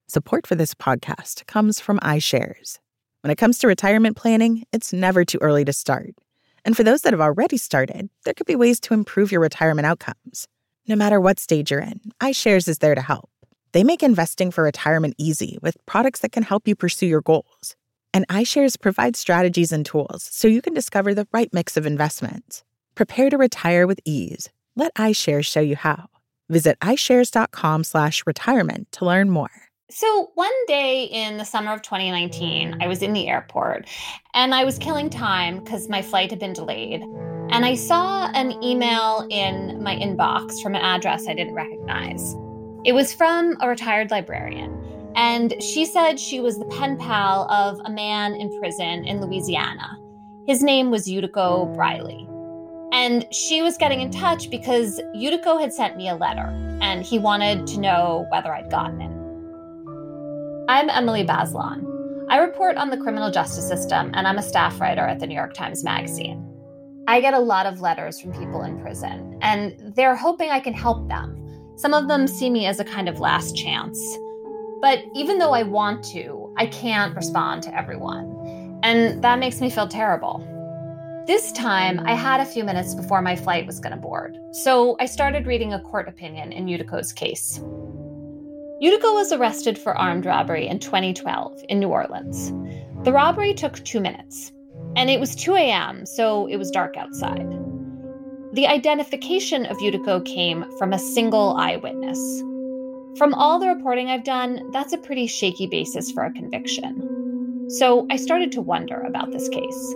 Support for this podcast comes from iShares. When it comes to retirement planning, it's never too early to start. And for those that have already started, there could be ways to improve your retirement outcomes. No matter what stage you're in, iShares is there to help. They make investing for retirement easy with products that can help you pursue your goals. And iShares provides strategies and tools so you can discover the right mix of investments. Prepare to retire with ease. Let iShares show you how. Visit iShares.com/retirement to learn more. So one day in the summer of 2019, I was in the airport and I was killing time because my flight had been delayed. And I saw an email in my inbox from an address I didn't recognize. It was from a retired librarian. And she said she was the pen pal of a man in prison in Louisiana. His name was Utico Briley. And she was getting in touch because Utico had sent me a letter and he wanted to know whether I'd gotten it. I'm Emily Bazelon. I report on the criminal justice system, and I'm a staff writer at the New York Times Magazine. I get a lot of letters from people in prison, and they're hoping I can help them. Some of them see me as a kind of last chance. But even though I want to, I can't respond to everyone. And that makes me feel terrible. This time, I had a few minutes before my flight was going to board, so I started reading a court opinion in Utico's case. Utico was arrested for armed robbery in 2012 in New Orleans. The robbery took 2 minutes, and it was 2 a.m., so it was dark outside. The identification of Utico came from a single eyewitness. From all the reporting I've done, that's a pretty shaky basis for a conviction. So I started to wonder about this case.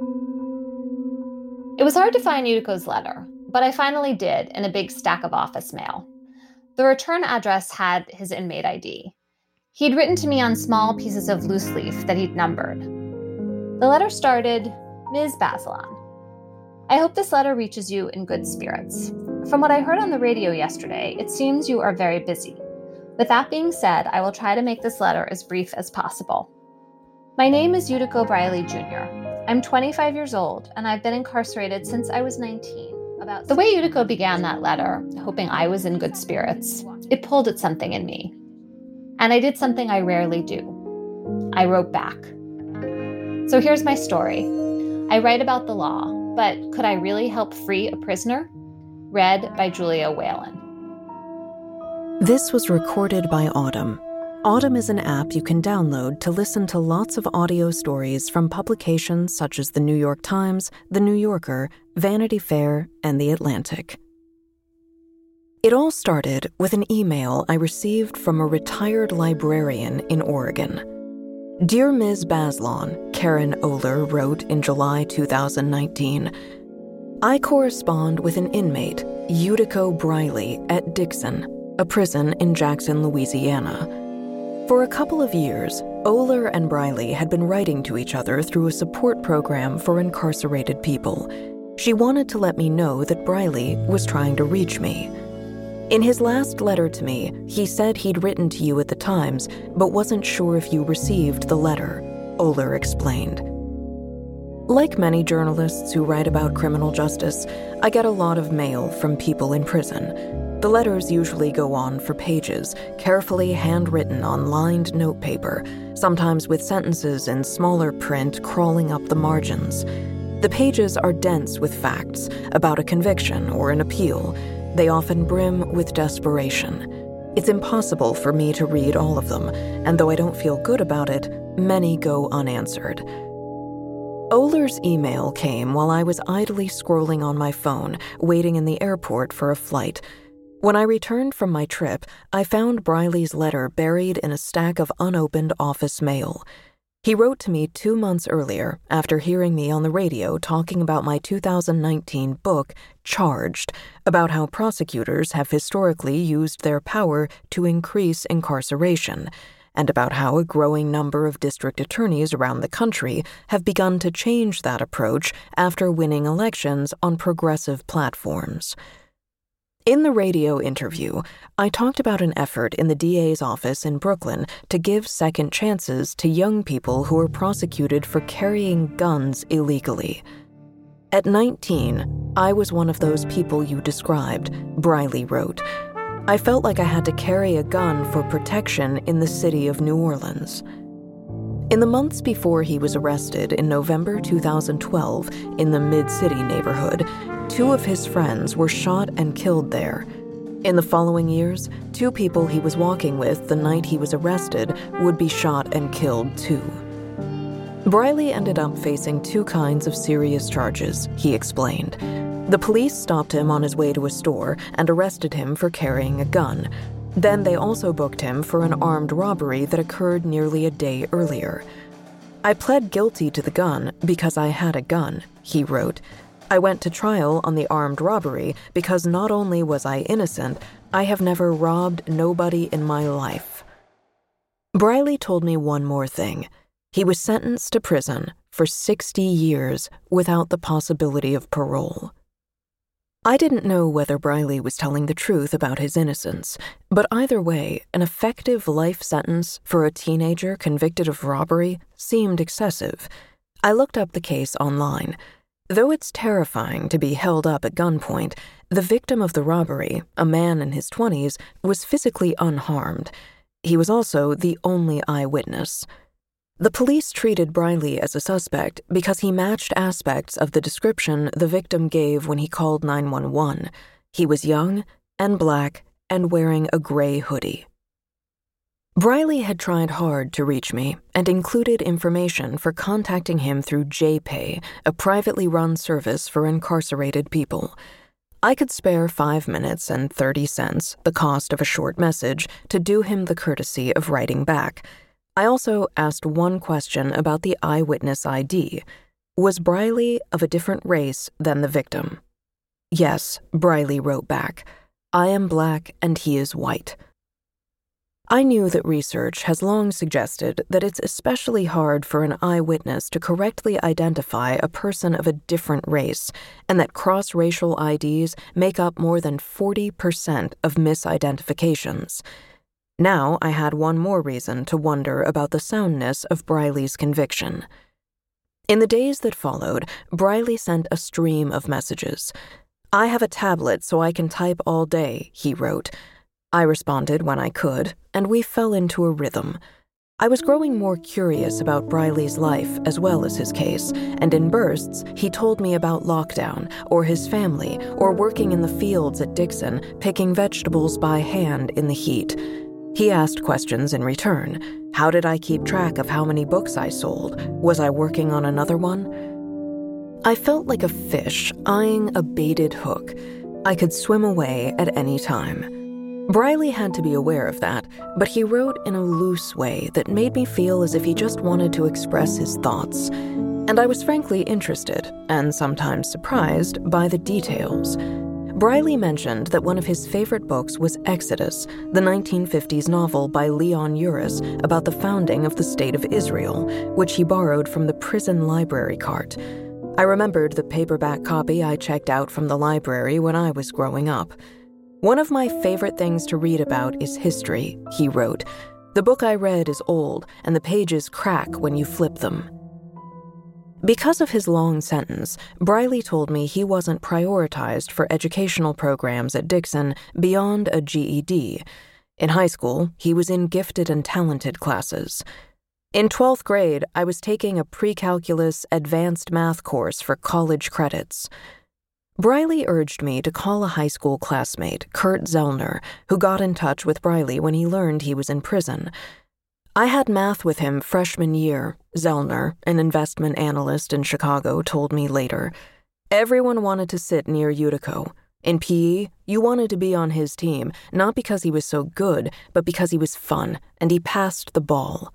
It was hard to find Utico's letter, but I finally did in a big stack of office mail. The return address had his inmate ID. He'd written to me on small pieces of loose leaf that he'd numbered. The letter started, Ms. Bazelon. I hope this letter reaches you in good spirits. From what I heard on the radio yesterday, it seems you are very busy. With that being said, I will try to make this letter as brief as possible. My name is Utico Briley Jr. I'm 25 years old, and I've been incarcerated since I was 19. The way Utico began that letter, hoping I was in good spirits, it pulled at something in me. And I did something I rarely do. I wrote back. So here's my story. I write about the law, but could I really help free a prisoner? Read by Julia Whalen. This was recorded by Audm. Audm is an app you can download to listen to lots of audio stories from publications such as The New York Times, The New Yorker, Vanity Fair, and The Atlantic. It all started with an email I received from a retired librarian in Oregon. Dear Ms. Bazelon, Karen Oler wrote in July 2019, I correspond with an inmate, Utico Briley, at Dixon, a prison in Jackson, Louisiana. For a couple of years, Oler and Briley had been writing to each other through a support program for incarcerated people. She wanted to let me know that Briley was trying to reach me. In his last letter to me, he said he'd written to you at the Times, but wasn't sure if you received the letter, Oler explained. Like many journalists who write about criminal justice, I get a lot of mail from people in prison. The letters usually go on for pages, carefully handwritten on lined notepaper, sometimes with sentences in smaller print crawling up the margins. The pages are dense with facts about a conviction or an appeal. They often brim with desperation. It's impossible for me to read all of them, and though I don't feel good about it, many go unanswered. Oler's email came while I was idly scrolling on my phone, waiting in the airport for a flight. When I returned from my trip, I found Briley's letter buried in a stack of unopened office mail. He wrote to me 2 months earlier after hearing me on the radio talking about my 2019 book, Charged, about how prosecutors have historically used their power to increase incarceration, and about how a growing number of district attorneys around the country have begun to change that approach after winning elections on progressive platforms. In the radio interview, I talked about an effort in the DA's office in Brooklyn to give second chances to young people who are prosecuted for carrying guns illegally. At 19, I was one of those people you described, Briley wrote. I felt like I had to carry a gun for protection in the city of New Orleans. In the months before he was arrested in November 2012 in the Mid-City neighborhood, 2 of his friends were shot and killed there. In the following years, 2 people he was walking with the night he was arrested would be shot and killed too. Briley ended up facing 2 kinds of serious charges, he explained. The police stopped him on his way to a store and arrested him for carrying a gun. Then they also booked him for an armed robbery that occurred nearly a day earlier. I pled guilty to the gun because I had a gun, he wrote. I went to trial on the armed robbery because not only was I innocent, I have never robbed nobody in my life. Briley told me one more thing. He was sentenced to prison for 60 years without the possibility of parole. I didn't know whether Briley was telling the truth about his innocence, but either way, an effective life sentence for a teenager convicted of robbery seemed excessive. I looked up the case online. Though it's terrifying to be held up at gunpoint, the victim of the robbery, a man in his 20s, was physically unharmed. He was also the only eyewitness. The police treated Briley as a suspect because he matched aspects of the description the victim gave when he called 911. He was young and black and wearing a gray hoodie. Briley had tried hard to reach me and included information for contacting him through JPay, a privately run service for incarcerated people. I could spare 5 minutes and 30 cents, the cost of a short message, to do him the courtesy of writing back. I also asked one question about the eyewitness ID. Was Briley of a different race than the victim? Yes, Briley wrote back. I am black and he is white. I knew that research has long suggested that it's especially hard for an eyewitness to correctly identify a person of a different race, and that cross-racial IDs make up more than 40% of misidentifications. Now I had one more reason to wonder about the soundness of Briley's conviction. In the days that followed, Briley sent a stream of messages. I have a tablet so I can type all day, he wrote. I responded when I could, and we fell into a rhythm. I was growing more curious about Briley's life as well as his case, and in bursts, he told me about lockdown, or his family, or working in the fields at Dixon, picking vegetables by hand in the heat. He asked questions in return. How did I keep track of how many books I sold? Was I working on another one? I felt like a fish eyeing a baited hook. I could swim away at any time. Briley had to be aware of that, but he wrote in a loose way that made me feel as if he just wanted to express his thoughts. And I was frankly interested, and sometimes surprised, by the details. Briley mentioned that one of his favorite books was Exodus, the 1950s novel by Leon Uris about the founding of the State of Israel, which he borrowed from the prison library cart. I remembered the paperback copy I checked out from the library when I was growing up. One of my favorite things to read about is history, he wrote. The book I read is old, and the pages crack when you flip them. Because of his long sentence, Briley told me he wasn't prioritized for educational programs at Dixon beyond a GED. In high school, he was in gifted and talented classes. In 12th grade, I was taking a pre-calculus advanced math course for college credits. Briley urged me to call a high school classmate, Kurt Zellner, who got in touch with Briley when he learned he was in prison. I had math with him freshman year, Zellner, an investment analyst in Chicago, told me later. Everyone wanted to sit near Utico. In PE, you wanted to be on his team, not because he was so good, but because he was fun, and he passed the ball.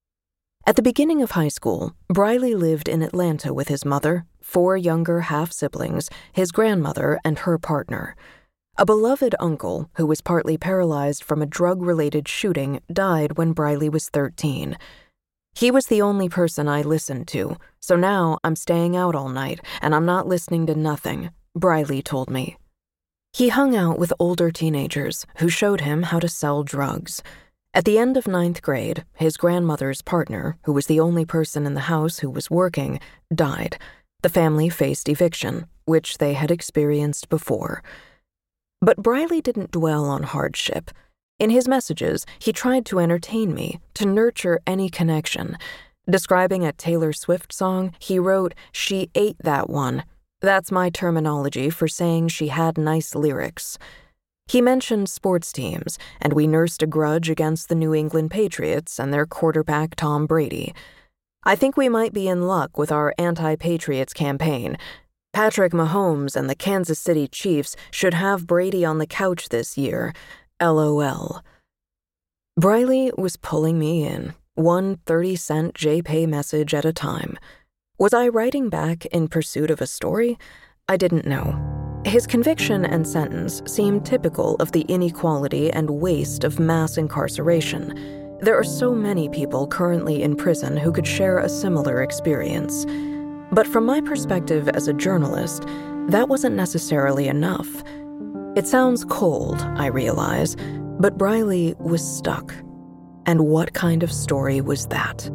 At the beginning of high school, Briley lived in Atlanta with his mother, 4 younger half-siblings, his grandmother, and her partner. A beloved uncle, who was partly paralyzed from a drug-related shooting, died when Briley was 13. He was the only person I listened to, so now I'm staying out all night, and I'm not listening to nothing, Briley told me. He hung out with older teenagers who showed him how to sell drugs. At the end of 9th grade, his grandmother's partner, who was the only person in the house who was working, died. The family faced eviction, which they had experienced before. But Briley didn't dwell on hardship. In his messages, he tried to entertain me, to nurture any connection. Describing a Taylor Swift song, he wrote, "She ate that one." That's my terminology for saying she had nice lyrics. He mentioned sports teams, and we nursed a grudge against the New England Patriots and their quarterback Tom Brady. I think we might be in luck with our anti-Patriots campaign. Patrick Mahomes and the Kansas City Chiefs should have Brady on the couch this year. LOL. Briley was pulling me in, one 30-cent JPay message at a time. Was I writing back in pursuit of a story? I didn't know. His conviction and sentence seemed typical of the inequality and waste of mass incarceration. There are so many people currently in prison who could share a similar experience. But from my perspective as a journalist, that wasn't necessarily enough. It sounds cold, I realize, but Briley was stuck. And what kind of story was that?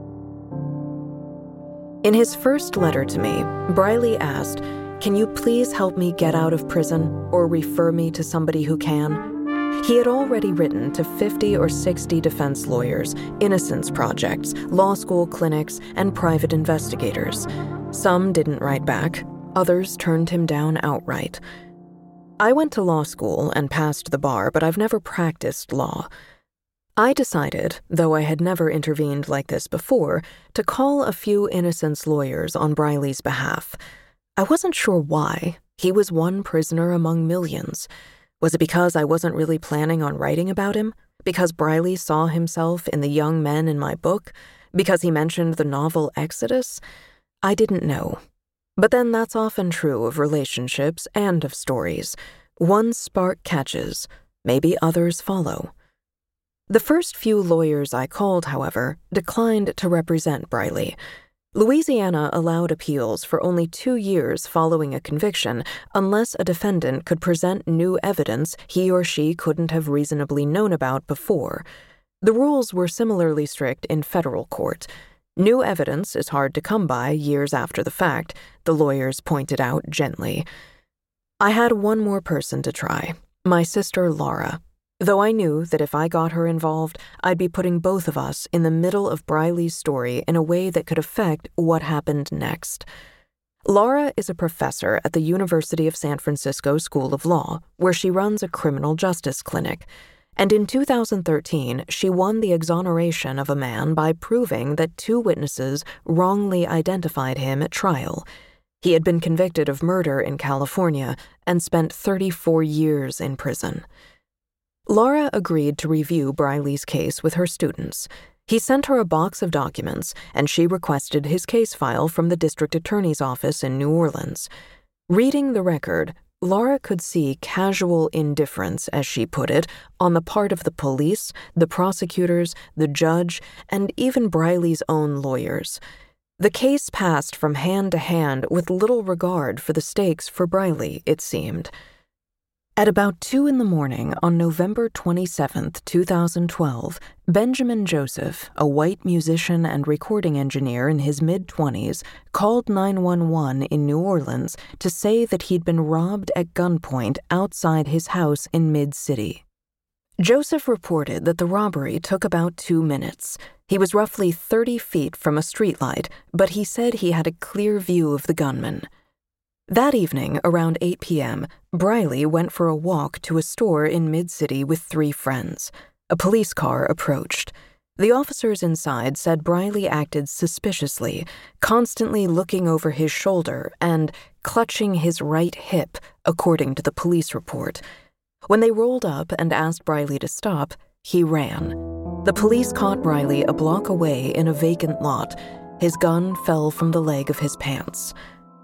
In his first letter to me, Briley asked, "Can you please help me get out of prison or refer me to somebody who can?" He had already written to 50 or 60 defense lawyers, innocence projects, law school clinics, and private investigators. Some didn't write back. Others turned him down outright. I went to law school and passed the bar, but I've never practiced law. I decided, though I had never intervened like this before, to call a few innocence lawyers on Briley's behalf. I wasn't sure why. He was one prisoner among millions. Was it because I wasn't really planning on writing about him? Because Briley saw himself in the young men in my book? Because he mentioned the novel Exodus? I didn't know. But then that's often true of relationships and of stories. One spark catches, maybe others follow. The first few lawyers I called, however, declined to represent Briley. Louisiana allowed appeals for only 2 years following a conviction unless a defendant could present new evidence he or she couldn't have reasonably known about before. The rules were similarly strict in federal court. New evidence is hard to come by years after the fact, the lawyers pointed out gently. I had one more person to try, my sister Laura. Though I knew that if I got her involved, I'd be putting both of us in the middle of Briley's story in a way that could affect what happened next. Laura is a professor at the University of San Francisco School of Law, where she runs a criminal justice clinic. And in 2013, she won the exoneration of a man by proving that 2 witnesses wrongly identified him at trial. He had been convicted of murder in California and spent 34 years in prison. Laura agreed to review Briley's case with her students. He sent her a box of documents, and she requested his case file from the district attorney's office in New Orleans. Reading the record, Laura could see casual indifference, as she put it, on the part of the police, the prosecutors, the judge, and even Briley's own lawyers. The case passed from hand to hand with little regard for the stakes for Briley, it seemed. At about 2 a.m. on November 27, 2012, Benjamin Joseph, a white musician and recording engineer in his mid-20s, called 911 in New Orleans to say that he'd been robbed at gunpoint outside his house in Mid-City. Joseph reported that the robbery took about 2 minutes. He was roughly 30 feet from a streetlight, but he said he had a clear view of the gunman. That evening, around 8 p.m., Briley went for a walk to a store in Mid-City with 3 friends. A police car approached. The officers inside said Briley acted suspiciously, constantly looking over his shoulder and clutching his right hip, according to the police report. When they rolled up and asked Briley to stop, he ran. The police caught Briley a block away in a vacant lot. His gun fell from the leg of his pants.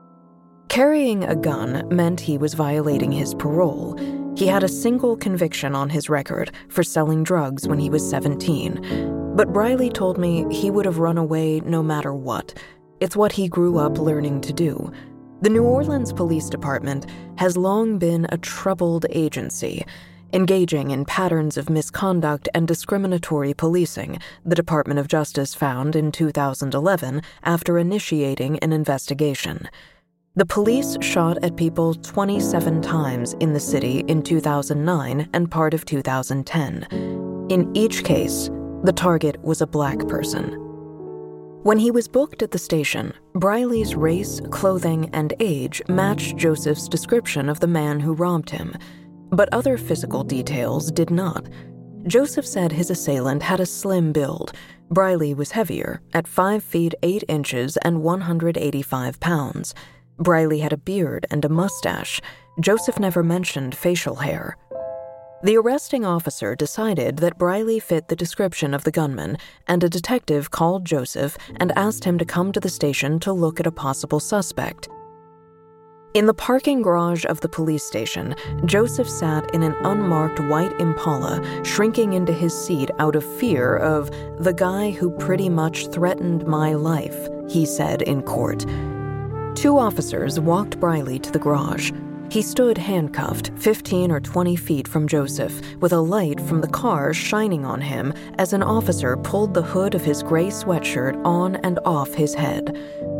Carrying a gun meant he was violating his parole. He had a single conviction on his record for selling drugs when he was 17. But Briley told me he would have run away no matter what. It's what he grew up learning to do. The New Orleans Police Department has long been a troubled agency, engaging in patterns of misconduct and discriminatory policing, the Department of Justice found in 2011 after initiating an investigation. The police shot at people 27 times in the city in 2009 and part of 2010. In each case, the target was a Black person. When he was booked at the station, Briley's race, clothing, and age matched Joseph's description of the man who robbed him, but other physical details did not. Joseph said his assailant had a slim build. Briley was heavier, at 5 feet 8 inches and 185 pounds. Briley had a beard and a mustache. Joseph never mentioned facial hair. The arresting officer decided that Briley fit the description of the gunman, and a detective called Joseph and asked him to come to the station to look at a possible suspect. In the parking garage of the police station, Joseph sat in an unmarked white Impala, shrinking into his seat out of fear of the guy who pretty much threatened my life, he said in court. 2 officers walked Briley to the garage. He stood handcuffed 15 or 20 feet from Joseph, with a light from the car shining on him as an officer pulled the hood of his gray sweatshirt on and off his head.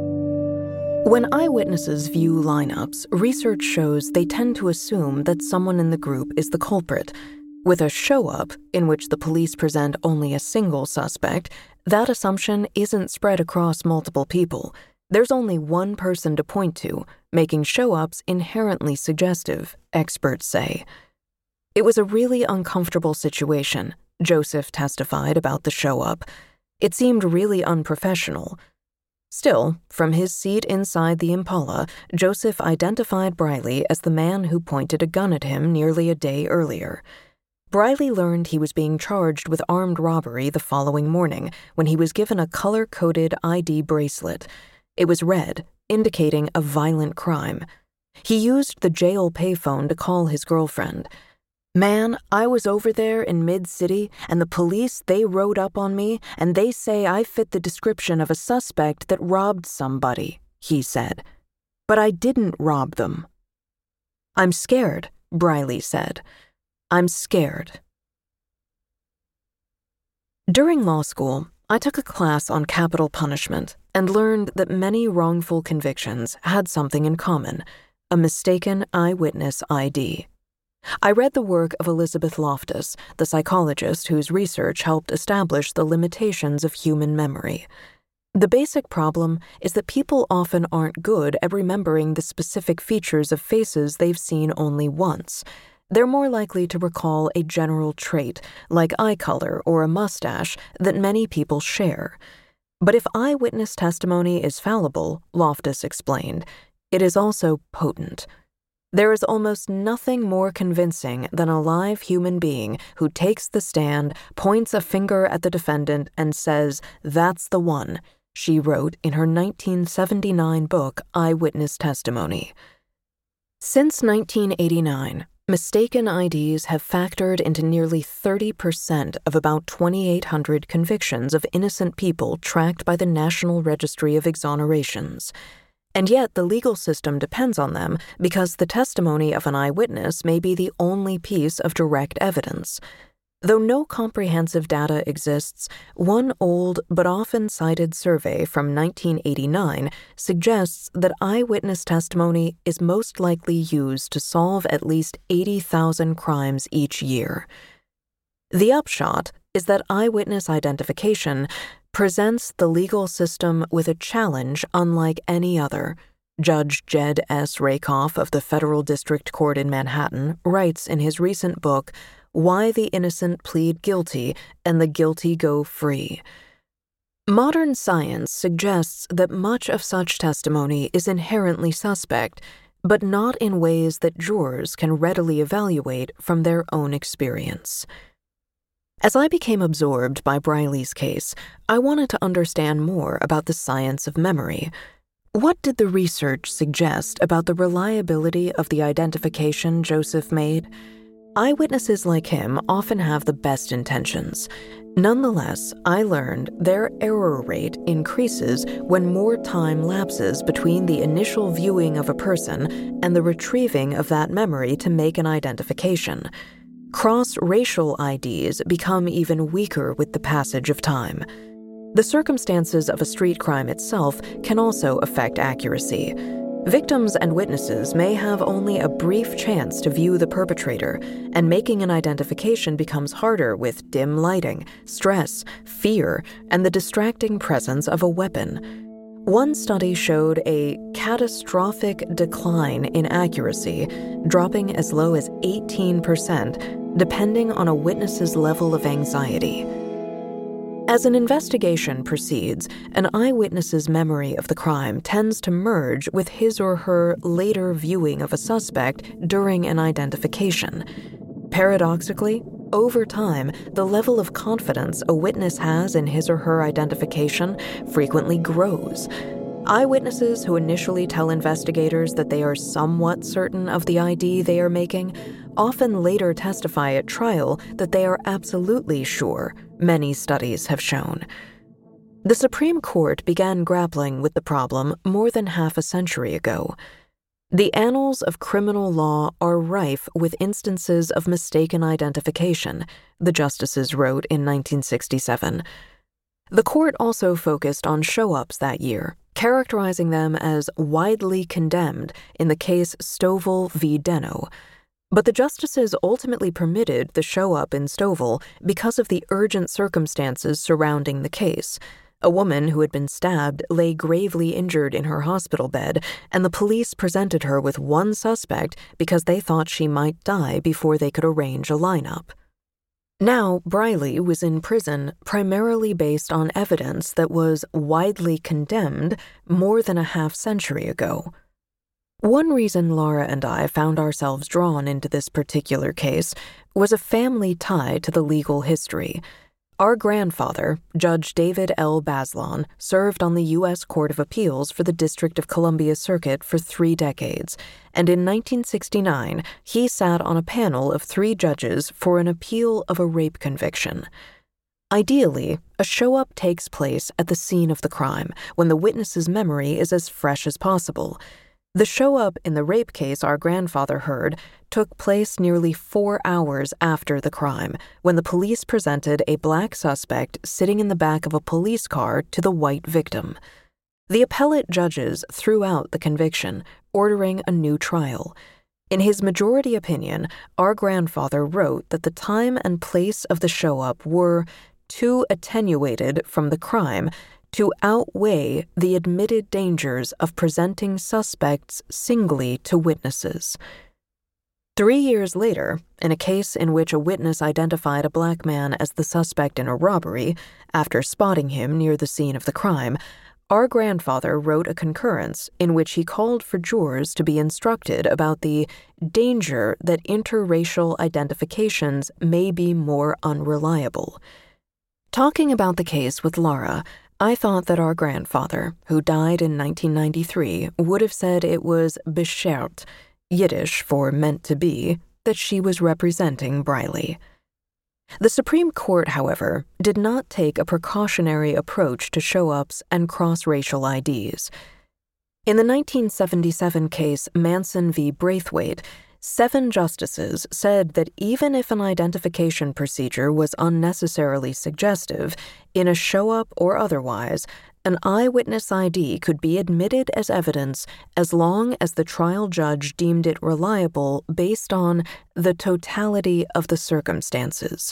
When eyewitnesses view lineups, research shows they tend to assume that someone in the group is the culprit. With a show-up, in which the police present only a single suspect, that assumption isn't spread across multiple people. There's only one person to point to, making show-ups inherently suggestive, experts say. It was a really uncomfortable situation, Joseph testified about the show-up. It seemed really unprofessional. Still, from his seat inside the Impala, Joseph identified Briley as the man who pointed a gun at him nearly a day earlier. Briley learned he was being charged with armed robbery the following morning when he was given a color-coded ID bracelet. It was red, indicating a violent crime. He used the jail payphone to call his girlfriend. "Man, I was over there in Mid-City, and the police, they rode up on me, and they say I fit the description of a suspect that robbed somebody," he said. "But I didn't rob them." "I'm scared," Briley said. "I'm scared." During law school, I took a class on capital punishment and learned that many wrongful convictions had something in common: a mistaken eyewitness ID. I read the work of Elizabeth Loftus, the psychologist whose research helped establish the limitations of human memory. The basic problem is that people often aren't good at remembering the specific features of faces they've seen only once. They're more likely to recall a general trait, like eye color or a mustache, that many people share. But if eyewitness testimony is fallible, Loftus explained, it is also potent. There is almost nothing more convincing than a live human being who takes the stand, points a finger at the defendant, and says, "That's the one," she wrote in her 1979 book, Eyewitness Testimony. Since 1989, mistaken IDs have factored into nearly 30% of about 2,800 convictions of innocent people tracked by the National Registry of Exonerations. And yet the legal system depends on them because the testimony of an eyewitness may be the only piece of direct evidence. Though no comprehensive data exists, one old but often cited survey from 1989 suggests that eyewitness testimony is most likely used to solve at least 80,000 crimes each year. The upshot is that eyewitness identification presents the legal system with a challenge unlike any other. Judge Jed S. Rakoff of the Federal District Court in Manhattan writes in his recent book, Why the Innocent Plead Guilty and the Guilty Go Free. Modern science suggests that much of such testimony is inherently suspect, but not in ways that jurors can readily evaluate from their own experience. As I became absorbed by Briley's case, I wanted to understand more about the science of memory. What did the research suggest about the reliability of the identification Joseph made? Eyewitnesses like him often have the best intentions. Nonetheless, I learned their error rate increases when more time lapses between the initial viewing of a person and the retrieving of that memory to make an identification. Cross-racial IDs become even weaker with the passage of time. The circumstances of a street crime itself can also affect accuracy. Victims and witnesses may have only a brief chance to view the perpetrator, and making an identification becomes harder with dim lighting, stress, fear, and the distracting presence of a weapon. One study showed a catastrophic decline in accuracy, dropping as low as 18%, depending on a witness's level of anxiety. As an investigation proceeds, an eyewitness's memory of the crime tends to merge with his or her later viewing of a suspect during an identification. Paradoxically, over time, the level of confidence a witness has in his or her identification frequently grows. Eyewitnesses who initially tell investigators that they are somewhat certain of the ID they are making often later testify at trial that they are absolutely sure, many studies have shown. The Supreme Court began grappling with the problem more than half a century ago. The annals of criminal law are rife with instances of mistaken identification, the justices wrote in 1967. The court also focused on show-ups that year, characterizing them as widely condemned in the case Stovall v. Deno. But the justices ultimately permitted the show-up in Stovall because of the urgent circumstances surrounding the case. A woman who had been stabbed lay gravely injured in her hospital bed, and the police presented her with one suspect because they thought she might die before they could arrange a lineup. Now, Briley was in prison primarily based on evidence that was widely condemned more than a half-century ago. One reason Laura and I found ourselves drawn into this particular case was a family tie to the legal history. Our grandfather, Judge David L. Bazelon, served on the U.S. Court of Appeals for the District of Columbia Circuit for 3 decades, and in 1969, he sat on a panel of 3 judges for an appeal of a rape conviction. Ideally, a show-up takes place at the scene of the crime, when the witness's memory is as fresh as possible. The show-up in the rape case our grandfather heard took place nearly 4 hours after the crime, when the police presented a black suspect sitting in the back of a police car to the white victim. The appellate judges threw out the conviction, ordering a new trial. In his majority opinion, our grandfather wrote that the time and place of the show-up were too attenuated from the crime to outweigh the admitted dangers of presenting suspects singly to witnesses. 3 years later, in a case in which a witness identified a black man as the suspect in a robbery, after spotting him near the scene of the crime, our grandfather wrote a concurrence in which he called for jurors to be instructed about the danger that interracial identifications may be more unreliable. Talking about the case with Laura, I thought that our grandfather, who died in 1993, would have said it was beschert, Yiddish for meant to be, that she was representing Briley. The Supreme Court, however, did not take a precautionary approach to show-ups and cross-racial IDs. In the 1977 case Manson v. Braithwaite, 7 justices said that even if an identification procedure was unnecessarily suggestive, in a show-up or otherwise, an eyewitness ID could be admitted as evidence as long as the trial judge deemed it reliable based on the totality of the circumstances.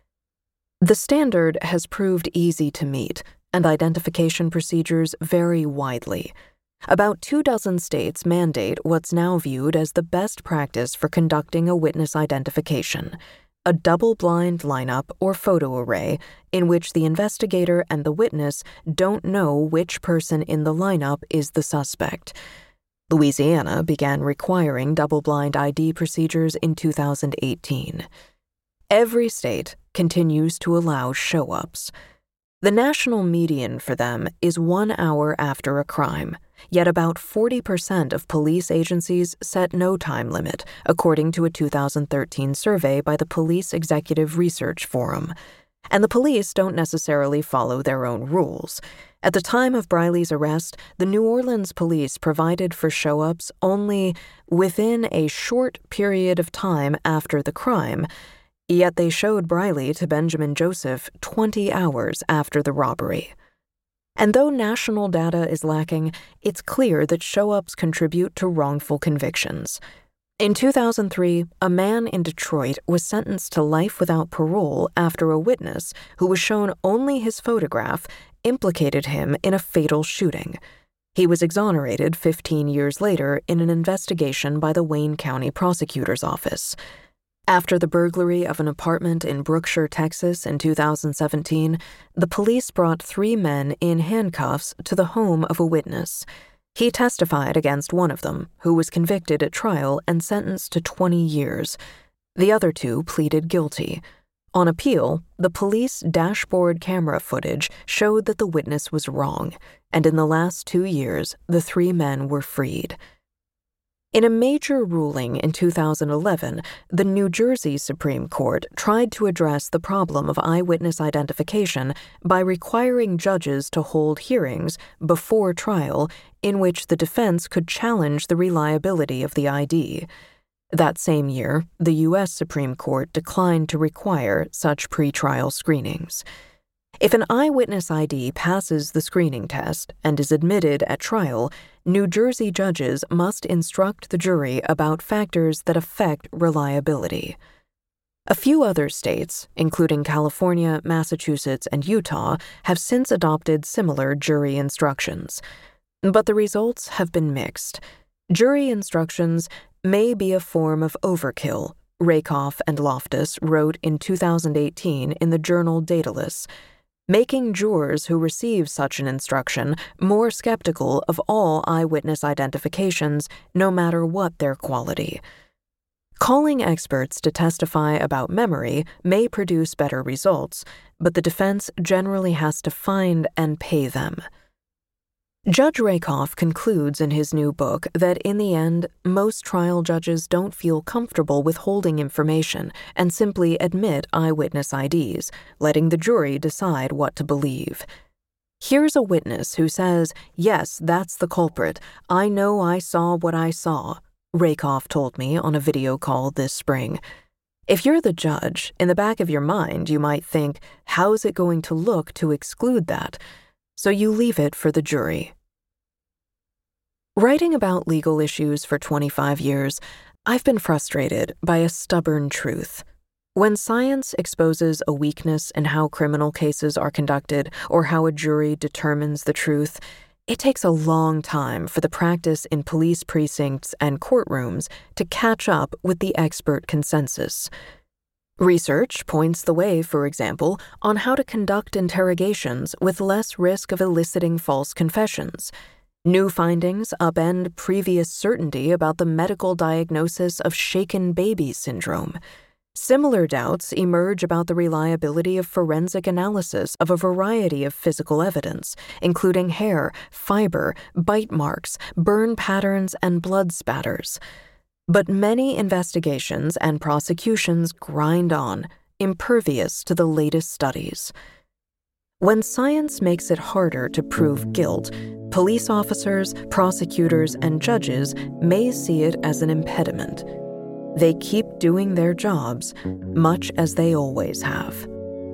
The standard has proved easy to meet, and identification procedures vary widely. About 24 states mandate what's now viewed as the best practice for conducting a witness identification, a double-blind lineup or photo array in which the investigator and the witness don't know which person in the lineup is the suspect. Louisiana began requiring double-blind ID procedures in 2018. Every state continues to allow show-ups. The national median for them is 1 hour after a crime, yet about 40% of police agencies set no time limit, according to a 2013 survey by the Police Executive Research Forum. And the police don't necessarily follow their own rules. At the time of Briley's arrest, the New Orleans police provided for show-ups only within a short period of time after the crime, yet they showed Briley to Benjamin Joseph 20 hours after the robbery. And though national data is lacking, it's clear that show-ups contribute to wrongful convictions. In 2003, a man in Detroit was sentenced to life without parole after a witness, who was shown only his photograph, implicated him in a fatal shooting. He was exonerated 15 years later in an investigation by the Wayne County Prosecutor's Office. After the burglary of an apartment in Brookshire, Texas in 2017, the police brought 3 men in handcuffs to the home of a witness. He testified against one of them, who was convicted at trial and sentenced to 20 years. The other 2 pleaded guilty. On appeal, the police dashboard camera footage showed that the witness was wrong, and in the last 2 years, the 3 men were freed. In a major ruling in 2011, the New Jersey Supreme Court tried to address the problem of eyewitness identification by requiring judges to hold hearings before trial in which the defense could challenge the reliability of the ID. That same year, the U.S. Supreme Court declined to require such pretrial screenings. If an eyewitness ID passes the screening test and is admitted at trial, New Jersey judges must instruct the jury about factors that affect reliability. A few other states, including California, Massachusetts, and Utah, have since adopted similar jury instructions. But the results have been mixed. Jury instructions may be a form of overkill, Rakoff and Loftus wrote in 2018 in the journal Daedalus, making jurors who receive such an instruction more skeptical of all eyewitness identifications, no matter what their quality. Calling experts to testify about memory may produce better results, but the defense generally has to find and pay them. Judge Rakoff concludes in his new book that in the end, most trial judges don't feel comfortable withholding information and simply admit eyewitness IDs, letting the jury decide what to believe. Here's a witness who says, "Yes, that's the culprit. I know I saw what I saw," Rakoff told me on a video call this spring. If you're the judge, in the back of your mind you might think, how's it going to look to exclude that? So you leave it for the jury. Writing about legal issues for 25 years, I've been frustrated by a stubborn truth. When science exposes a weakness in how criminal cases are conducted or how a jury determines the truth, it takes a long time for the practice in police precincts and courtrooms to catch up with the expert consensus. Research points the way, for example, on how to conduct interrogations with less risk of eliciting false confessions. New findings upend previous certainty about the medical diagnosis of shaken baby syndrome. Similar doubts emerge about the reliability of forensic analysis of a variety of physical evidence, including hair, fiber, bite marks, burn patterns, and blood spatters. But many investigations and prosecutions grind on, impervious to the latest studies. When science makes it harder to prove guilt, police officers, prosecutors, and judges may see it as an impediment. They keep doing their jobs, much as they always have.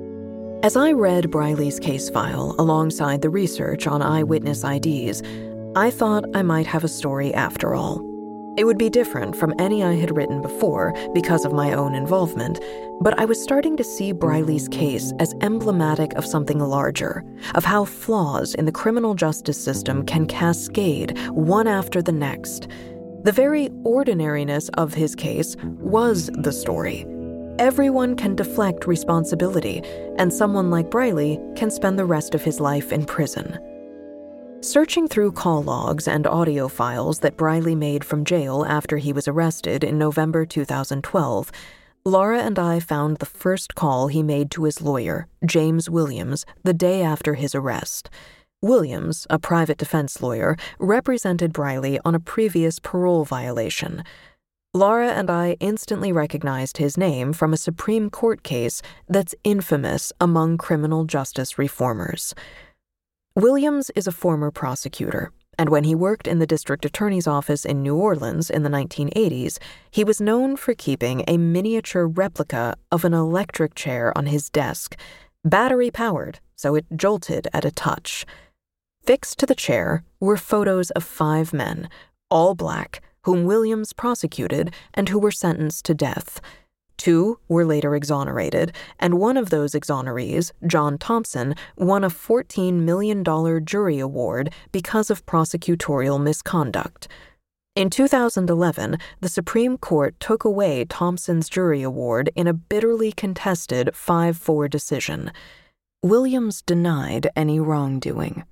As I read Briley's case file alongside the research on eyewitness IDs, I thought I might have a story after all. It would be different from any I had written before because of my own involvement, but I was starting to see Briley's case as emblematic of something larger, of how flaws in the criminal justice system can cascade one after the next. The very ordinariness of his case was the story. Everyone can deflect responsibility, and someone like Briley can spend the rest of his life in prison. Searching through call logs and audio files that Briley made from jail after he was arrested in November 2012, Laura and I found the first call he made to his lawyer, James Williams, the day after his arrest. Williams, a private defense lawyer, represented Briley on a previous parole violation. Laura and I instantly recognized his name from a Supreme Court case that's infamous among criminal justice reformers. Williams is a former prosecutor, and when he worked in the district attorney's office in New Orleans in the 1980s, he was known for keeping a miniature replica of an electric chair on his desk, battery-powered, so it jolted at a touch. Fixed to the chair were photos of 5 men, all black, whom Williams prosecuted and who were sentenced to death. 2 were later exonerated, and one of those exonerees, John Thompson, won a $14 million jury award because of prosecutorial misconduct. In 2011, the Supreme Court took away Thompson's jury award in a bitterly contested 5-4 decision. Williams denied any wrongdoing.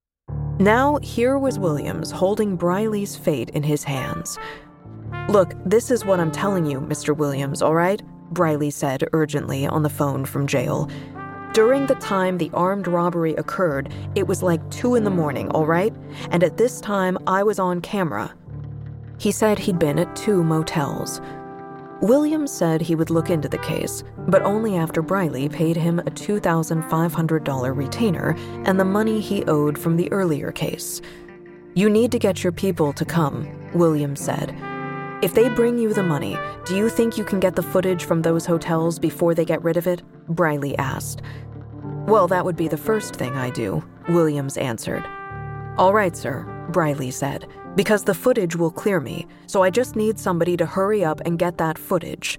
Now, here was Williams holding Briley's fate in his hands. "Look, this is what I'm telling you, Mr. Williams, all right?" Briley said urgently on the phone from jail. "During the time the armed robbery occurred, it was like 2 a.m, all right? And at this time, I was on camera." He said he'd been at 2 motels. Williams said he would look into the case, but only after Briley paid him a $2,500 retainer and the money he owed from the earlier case. "You need to get your people to come," Williams said. "If they bring you the money, do you think you can get the footage from those hotels before they get rid of it?" Briley asked. "Well, that would be the first thing I do," Williams answered. "All right, sir," Briley said, "because the footage will clear me, so I just need somebody to hurry up and get that footage."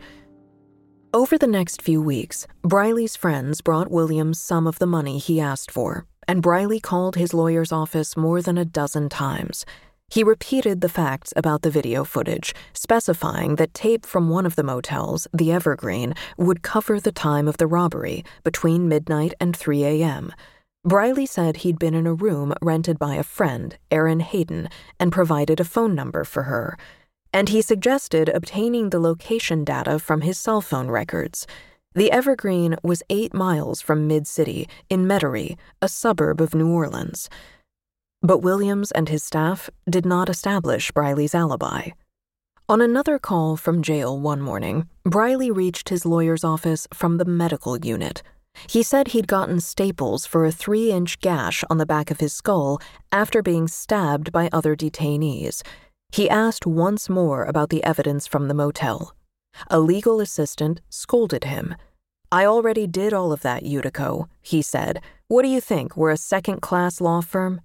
Over the next few weeks, Briley's friends brought Williams some of the money he asked for, and Briley called his lawyer's office more than a dozen times. He repeated the facts about the video footage, specifying that tape from one of the motels, the Evergreen, would cover the time of the robbery, between midnight and 3 a.m. Briley said he'd been in a room rented by a friend, Erin Hayden, and provided a phone number for her. And he suggested obtaining the location data from his cell phone records. The Evergreen was 8 miles from Mid-City, in Metairie, a suburb of New Orleans. But Williams and his staff did not establish Briley's alibi. On another call from jail one morning, Briley reached his lawyer's office from the medical unit. He said he'd gotten staples for a 3-inch gash on the back of his skull after being stabbed by other detainees. He asked once more about the evidence from the motel. A legal assistant scolded him. "I already did all of that, Utico," he said. "What do you think, we're a second-class law firm?"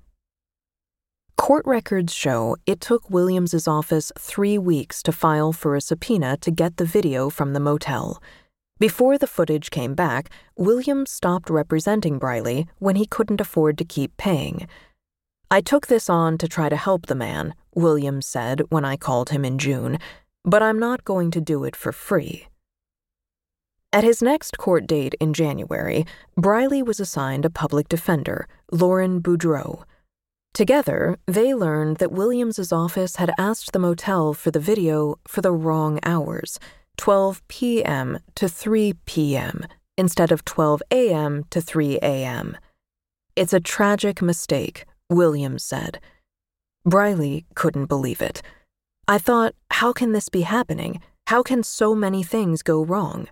Court records show it took Williams's office 3 weeks to file for a subpoena to get the video from the motel. Before the footage came back, Williams stopped representing Briley when he couldn't afford to keep paying. "I took this on to try to help the man," Williams said when I called him in June, "but I'm not going to do it for free." At his next court date in January, Briley was assigned a public defender, Lauren Boudreau. Together, they learned that Williams's office had asked the motel for the video for the wrong hours, 12 p.m. to 3 p.m., instead of 12 a.m. to 3 a.m. "It's a tragic mistake," Williams said. Briley couldn't believe it. "I thought, how can this be happening? How can so many things go wrong?"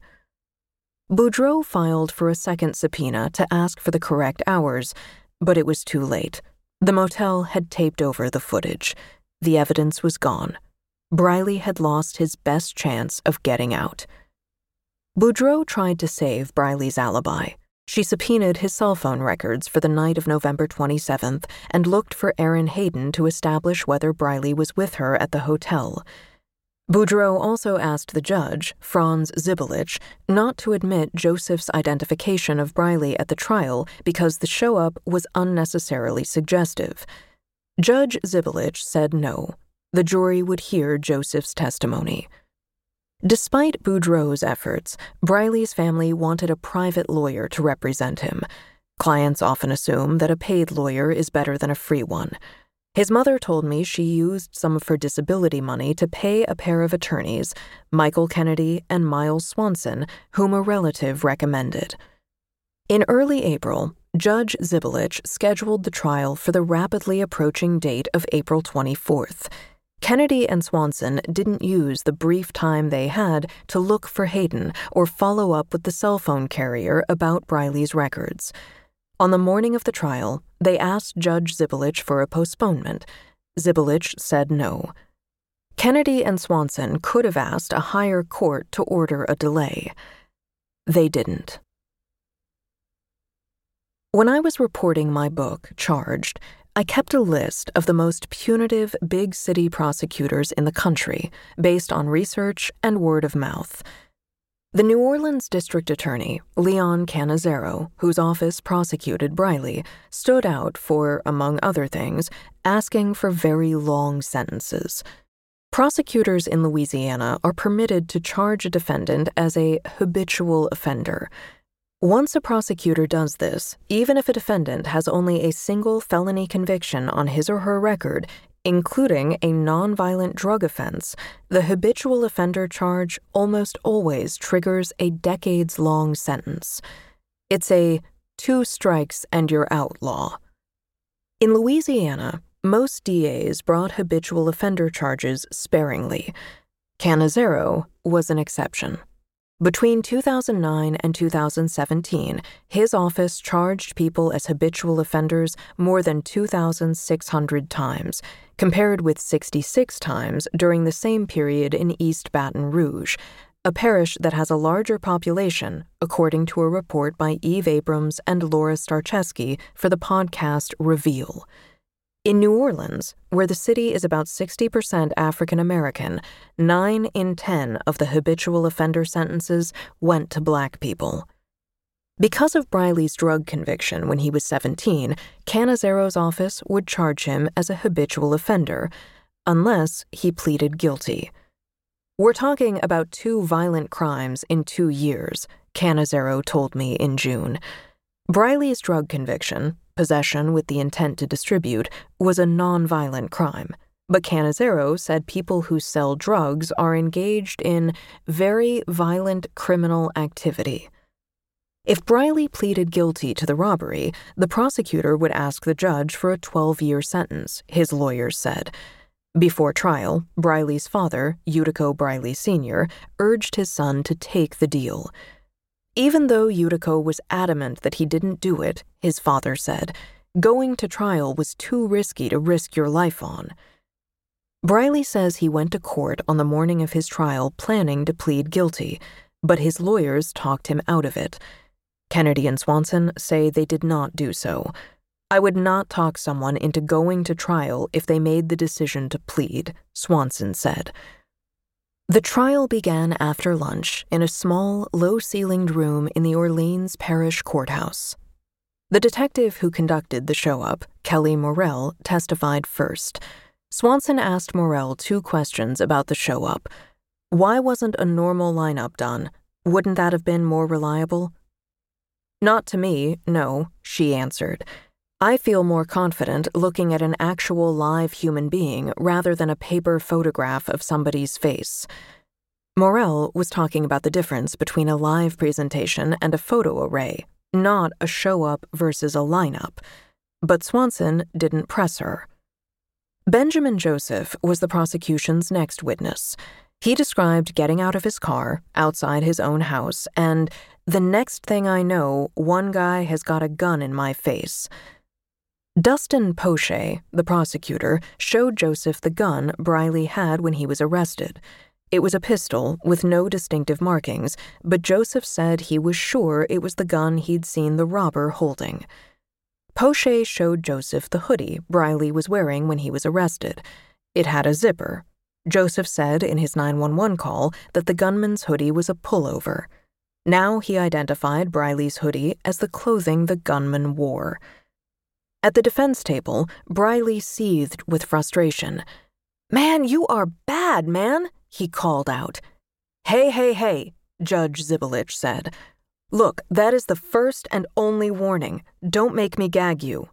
Boudreau filed for a second subpoena to ask for the correct hours, but it was too late. The motel had taped over the footage. The evidence was gone. Briley had lost his best chance of getting out. Boudreau tried to save Briley's alibi. She subpoenaed his cell phone records for the night of November 27th and looked for Erin Hayden to establish whether Briley was with her at the hotel. Boudreau also asked the judge, Franz Zibelich, not to admit Joseph's identification of Briley at the trial because the show-up was unnecessarily suggestive. Judge Zibelich said no. The jury would hear Joseph's testimony. Despite Boudreau's efforts, Briley's family wanted a private lawyer to represent him. Clients often assume that a paid lawyer is better than a free one. His mother told me she used some of her disability money to pay a pair of attorneys, Michael Kennedy and Miles Swanson, whom a relative recommended. In early April, Judge Zibelich scheduled the trial for the rapidly approaching date of April 24th. Kennedy and Swanson didn't use the brief time they had to look for Hayden or follow up with the cell phone carrier about Briley's records. On the morning of the trial, they asked Judge Zibelich for a postponement. Zibelich said no. Kennedy and Swanson could have asked a higher court to order a delay. They didn't. When I was reporting my book, Charged, I kept a list of the most punitive big city prosecutors in the country based on research and word of mouth. The New Orleans District Attorney, Leon Cannizzaro, whose office prosecuted Briley, stood out for, among other things, asking for very long sentences. Prosecutors in Louisiana are permitted to charge a defendant as a habitual offender. Once a prosecutor does this, even if a defendant has only a single felony conviction on his or her record, including a nonviolent drug offense, the habitual offender charge almost always triggers a decades-long sentence. It's a 2 strikes and you're out law. In Louisiana, most DAs brought habitual offender charges sparingly. Cannizzaro was an exception. Between 2009 and 2017, his office charged people as habitual offenders more than 2,600 times, compared with 66 times during the same period in East Baton Rouge, a parish that has a larger population, according to a report by Eve Abrams and Laura Starcheski for the podcast Reveal. In New Orleans, where the city is about 60% African American, 9 in 10 of the habitual offender sentences went to Black people. Because of Briley's drug conviction when he was 17, Cannizzaro's office would charge him as a habitual offender, unless he pleaded guilty. "We're talking about 2 violent crimes in 2 years," Cannizzaro told me in June. Briley's drug conviction, possession with the intent to distribute, was a nonviolent crime, but Cannizzaro said people who sell drugs are engaged in very violent criminal activity. If Briley pleaded guilty to the robbery, the prosecutor would ask the judge for a 12-year sentence, his lawyers said. Before trial, Briley's father, Utico Briley Sr., urged his son to take the deal. Even though Utico was adamant that he didn't do it, his father said, going to trial was too risky to risk your life on. Briley says he went to court on the morning of his trial planning to plead guilty, but his lawyers talked him out of it. Kennedy and Swanson say they did not do so. "I would not talk someone into going to trial if they made the decision to plead," Swanson said. The trial began after lunch in a small, low-ceilinged room in the Orleans Parish Courthouse. The detective who conducted the show-up, Kelly Morrell, testified first. Swanson asked Morrell 2 questions about the show-up. Why wasn't a normal lineup done? Wouldn't that have been more reliable? "Not to me, no," she answered. "I feel more confident looking at an actual live human being rather than a paper photograph of somebody's face." Morrell was talking about the difference between a live presentation and a photo array, not a show-up versus a lineup. But Swanson didn't press her. Benjamin Joseph was the prosecution's next witness. He described getting out of his car, outside his own house, and, "The next thing I know, one guy has got a gun in my face." Dustin Poche, the prosecutor, showed Joseph the gun Briley had when he was arrested. It was a pistol with no distinctive markings, but Joseph said he was sure it was the gun he'd seen the robber holding. Poche showed Joseph the hoodie Briley was wearing when he was arrested. It had a zipper. Joseph said in his 911 call that the gunman's hoodie was a pullover. Now he identified Briley's hoodie as the clothing the gunman wore. At the defense table, Briley seethed with frustration. "Man, you are bad, man," he called out. Hey, Judge Zibelich said. "Look, that is the first and only warning. Don't make me gag you."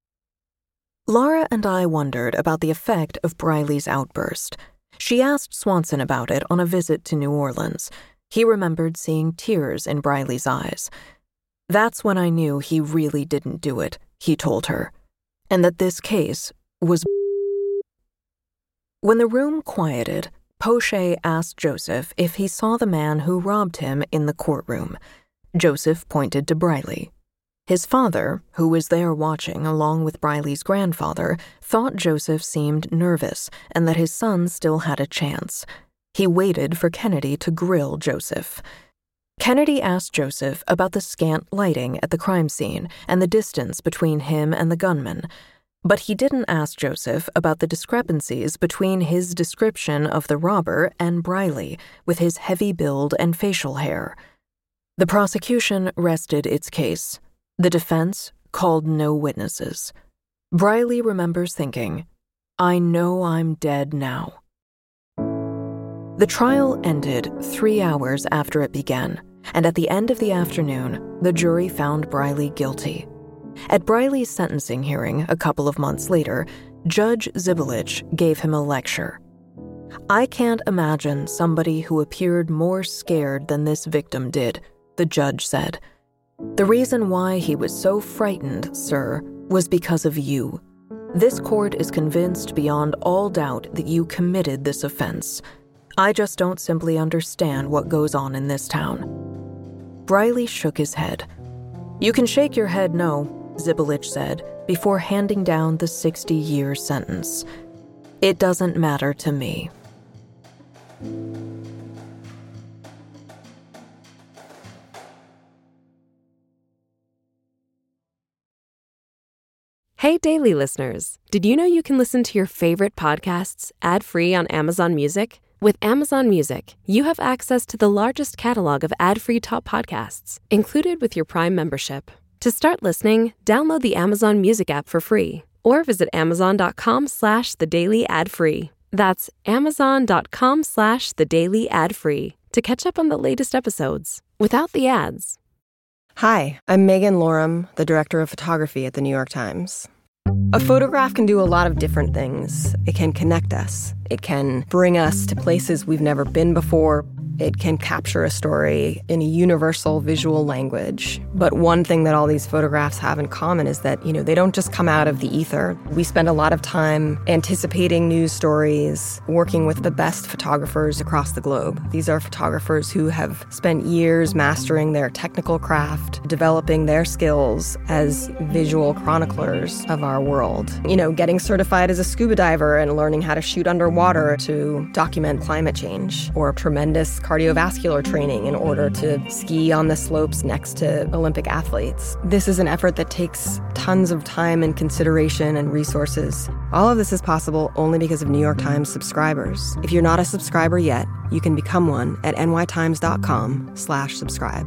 Laura and I wondered about the effect of Briley's outburst. She asked Swanson about it on a visit to New Orleans. He remembered seeing tears in Briley's eyes. "That's when I knew he really didn't do it," he told her, and that this case was. When the room quieted, Poche asked Joseph if he saw the man who robbed him in the courtroom. Joseph pointed to Briley. His father, who was there watching along with Briley's grandfather, thought Joseph seemed nervous and that his son still had a chance. He waited for Kennedy to grill Joseph. Kennedy asked Joseph about the scant lighting at the crime scene and the distance between him and the gunman. But he didn't ask Joseph about the discrepancies between his description of the robber and Briley, with his heavy build and facial hair. The prosecution rested its case. The defense called no witnesses. Briley remembers thinking, "I know I'm dead now." The trial ended 3 hours after it began, and at the end of the afternoon, the jury found Briley guilty. At Briley's sentencing hearing a couple of months later, Judge Zibulich gave him a lecture. "I can't imagine somebody who appeared more scared than this victim did," the judge said. "The reason why he was so frightened, sir, was because of you. This court is convinced beyond all doubt that you committed this offense. I just don't simply understand what goes on in this town." Briley shook his head. "You can shake your head no," Zibulich said, before handing down the 60-year sentence. "It doesn't matter to me." Hey, Daily listeners. Did you know you can listen to your favorite podcasts ad-free on Amazon Music? With Amazon Music, you have access to the largest catalog of ad-free top podcasts, included with your Prime membership. To start listening, download the Amazon Music app for free, or visit amazon.com/thedailyadfree. That's amazon.com/thedailyadfree to catch up on the latest episodes without the ads. Hi, I'm Megan Loram, the director of photography at the New York Times. A photograph can do a lot of different things. It can connect us. It can bring us to places we've never been before. It can capture a story in a universal visual language. But one thing that all these photographs have in common is that, they don't just come out of the ether. We spend a lot of time anticipating news stories, working with the best photographers across the globe. These are photographers who have spent years mastering their technical craft, developing their skills as visual chroniclers of our world. Getting certified as a scuba diver and learning how to shoot underwater to document climate change, or tremendous cardiovascular training in order to ski on the slopes next to Olympic athletes. This is an effort that takes tons of time and consideration and resources. All of this is possible only because of New York Times subscribers. If you're not a subscriber yet, you can become one at nytimes.com/subscribe.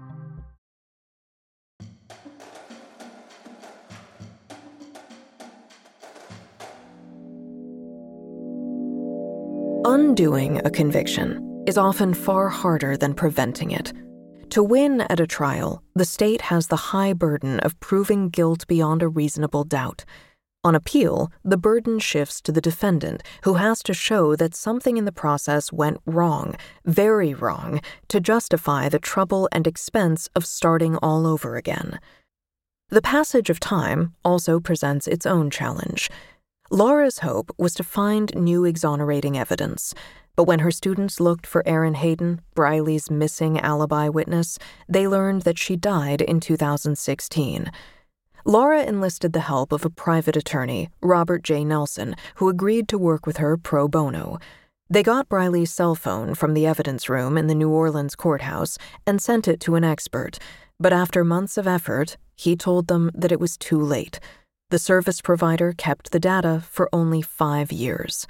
Undoing a conviction is often far harder than preventing it. To win at a trial, the state has the high burden of proving guilt beyond a reasonable doubt. On appeal, the burden shifts to the defendant, who has to show that something in the process went wrong, very wrong, to justify the trouble and expense of starting all over again. The passage of time also presents its own challenge. Laura's hope was to find new exonerating evidence, but when her students looked for Erin Hayden, Briley's missing alibi witness, they learned that she died in 2016. Laura enlisted the help of a private attorney, Robert J. Nelson, who agreed to work with her pro bono. They got Briley's cell phone from the evidence room in the New Orleans courthouse and sent it to an expert, but after months of effort, he told them that it was too late. The service provider kept the data for only 5 years.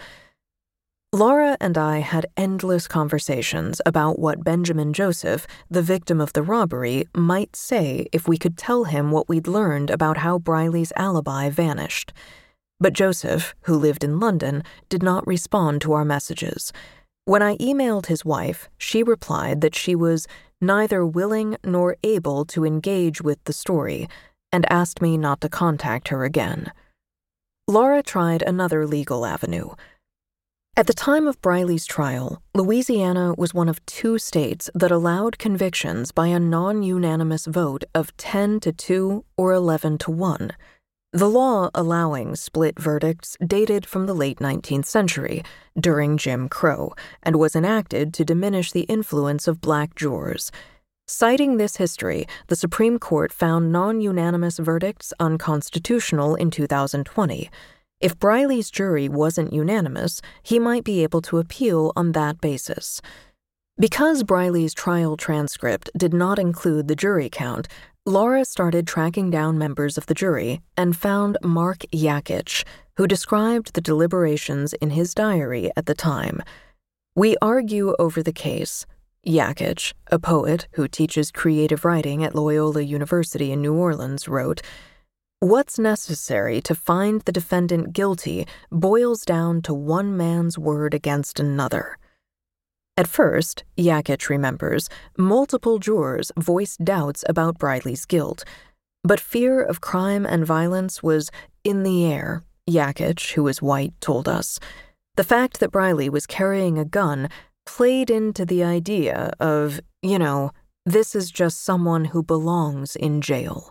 Laura and I had endless conversations about what Benjamin Joseph, the victim of the robbery, might say if we could tell him what we'd learned about how Briley's alibi vanished. But Joseph, who lived in London, did not respond to our messages. When I emailed his wife, she replied that she was neither willing nor able to engage with the story, and asked me not to contact her again. Laura tried another legal avenue. At the time of Briley's trial, Louisiana was one of 2 states that allowed convictions by a non-unanimous vote of 10-2 or 11-1. The law allowing split verdicts dated from the late 19th century, during Jim Crow, and was enacted to diminish the influence of black jurors. Citing this history, the Supreme Court found non-unanimous verdicts unconstitutional in 2020. If Briley's jury wasn't unanimous, he might be able to appeal on that basis. Because Briley's trial transcript did not include the jury count, Laura started tracking down members of the jury and found Mark Yakich, who described the deliberations in his diary at the time. "We argue over the case." Yakich, a poet who teaches creative writing at Loyola University in New Orleans, wrote, "What's necessary to find the defendant guilty boils down to one man's word against another." At first, Yakich remembers, multiple jurors voiced doubts about Briley's guilt, but fear of crime and violence was in the air, Yakich, who is white, told us. The fact that Briley was carrying a gun played into the idea of, this is just someone who belongs in jail.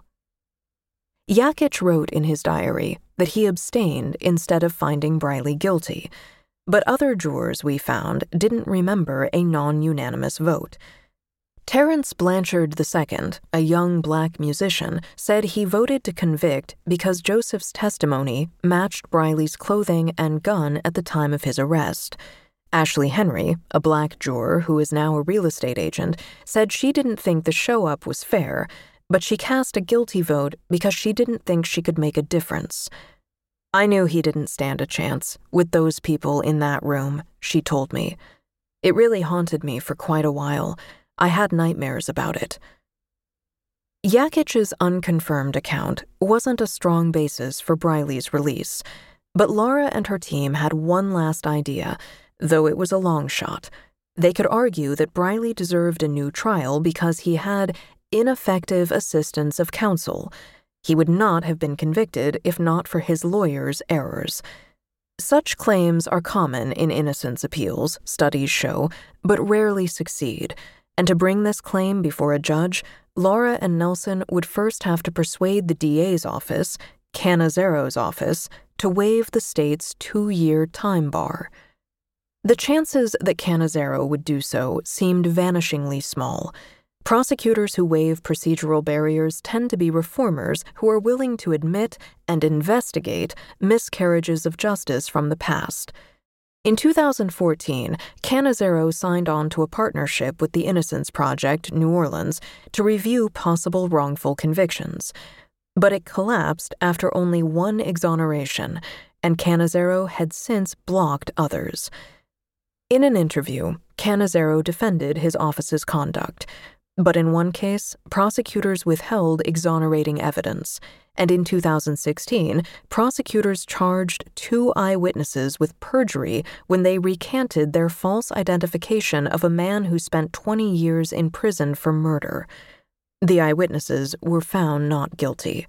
Yakich wrote in his diary that he abstained instead of finding Briley guilty, but other jurors we found didn't remember a non-unanimous vote. Terrence Blanchard II, a young black musician, said he voted to convict because Joseph's testimony matched Briley's clothing and gun at the time of his arrest. Ashley Henry, a black juror who is now a real estate agent, said she didn't think the show-up was fair, but she cast a guilty vote because she didn't think she could make a difference. "I knew he didn't stand a chance with those people in that room," she told me. "It really haunted me for quite a while. I had nightmares about it." Yakich's unconfirmed account wasn't a strong basis for Briley's release, but Laura and her team had one last idea, though it was a long shot. They could argue that Briley deserved a new trial because he had ineffective assistance of counsel. He would not have been convicted if not for his lawyer's errors. Such claims are common in innocence appeals, studies show, but rarely succeed. And to bring this claim before a judge, Laura and Nelson would first have to persuade the DA's office, Canazero's office, to waive the state's 2-year time bar. The chances that Canazero would do so seemed vanishingly small. Prosecutors who waive procedural barriers tend to be reformers who are willing to admit and investigate miscarriages of justice from the past. In 2014, Canazero signed on to a partnership with the Innocence Project, New Orleans, to review possible wrongful convictions. But it collapsed after only one exoneration, and Canazero had since blocked others. In an interview, Canazero defended his office's conduct. But in one case, prosecutors withheld exonerating evidence, and in 2016, prosecutors charged 2 eyewitnesses with perjury when they recanted their false identification of a man who spent 20 years in prison for murder. The eyewitnesses were found not guilty.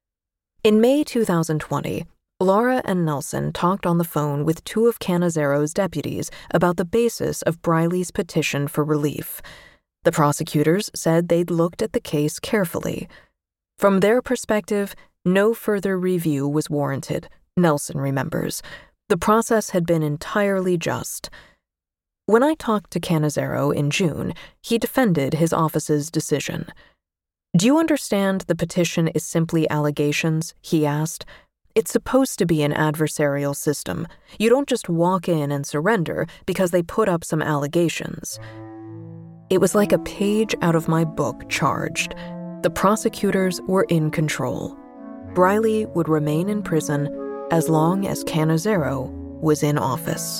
In May 2020, Laura and Nelson talked on the phone with 2 of Canazero's deputies about the basis of Briley's petition for relief. The prosecutors said they'd looked at the case carefully. From their perspective, no further review was warranted, Nelson remembers. The process had been entirely just. When I talked to Canazero in June, he defended his office's decision. "Do you understand the petition is simply allegations?" he asked. "It's supposed to be an adversarial system. You don't just walk in and surrender because they put up some allegations." It was like a page out of my book charged. The prosecutors were in control. Briley would remain in prison as long as Canazero was in office.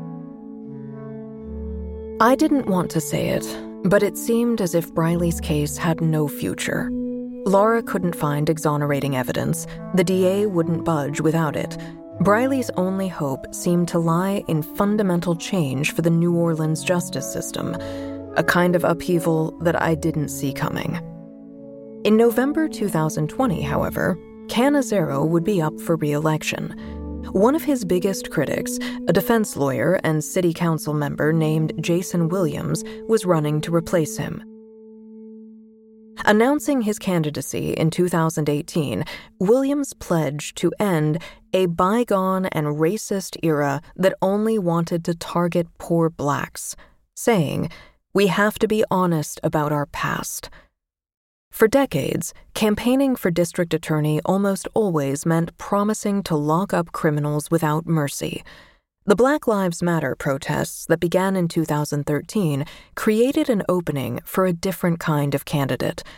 I didn't want to say it, but it seemed as if Briley's case had no future. Laura couldn't find exonerating evidence. The DA wouldn't budge without it. Briley's only hope seemed to lie in fundamental change for the New Orleans justice system, a kind of upheaval that I didn't see coming. In November 2020, however, Canazero would be up for re-election. One of his biggest critics, a defense lawyer and city council member named Jason Williams, was running to replace him. Announcing his candidacy in 2018, Williams pledged to end a bygone and racist era that only wanted to target poor blacks, saying, "We have to be honest about our past." For decades, campaigning for district attorney almost always meant promising to lock up criminals without mercy. The Black Lives Matter protests that began in 2013 created an opening for a different kind of candidate.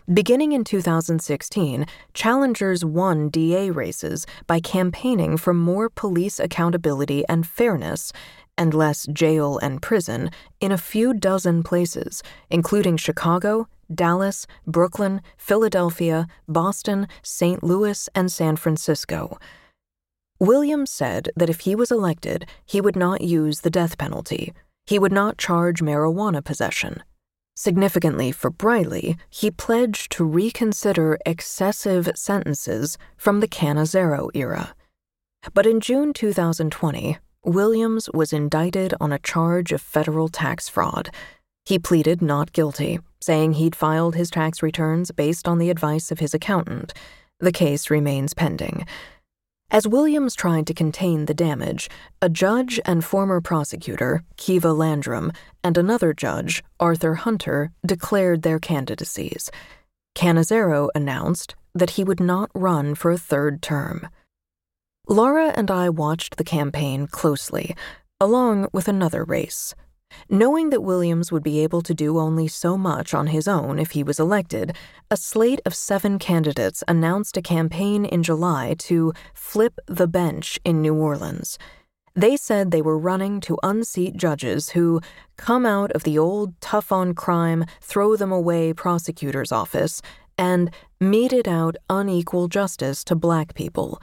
Beginning in 2016, challengers won DA races by campaigning for more police accountability and fairness and less jail and prison in a few dozen places, including Chicago, Dallas, Brooklyn, Philadelphia, Boston, St. Louis, and San Francisco. Williams said that if he was elected, he would not use the death penalty. He would not charge marijuana possession. Significantly for Briley, he pledged to reconsider excessive sentences from the Cannizzaro era. But in June 2020, Williams was indicted on a charge of federal tax fraud. He pleaded not guilty, saying he'd filed his tax returns based on the advice of his accountant. The case remains pending. As Williams tried to contain the damage, a judge and former prosecutor, Kiva Landrum, and another judge, Arthur Hunter, declared their candidacies. Cannizzaro announced that he would not run for a third term. Laura and I watched the campaign closely, along with another race. Knowing that Williams would be able to do only so much on his own if he was elected, a slate of 7 candidates announced a campaign in July to flip the bench in New Orleans. They said they were running to unseat judges who come out of the old tough-on-crime, throw-them-away prosecutor's office and meted out unequal justice to Black people.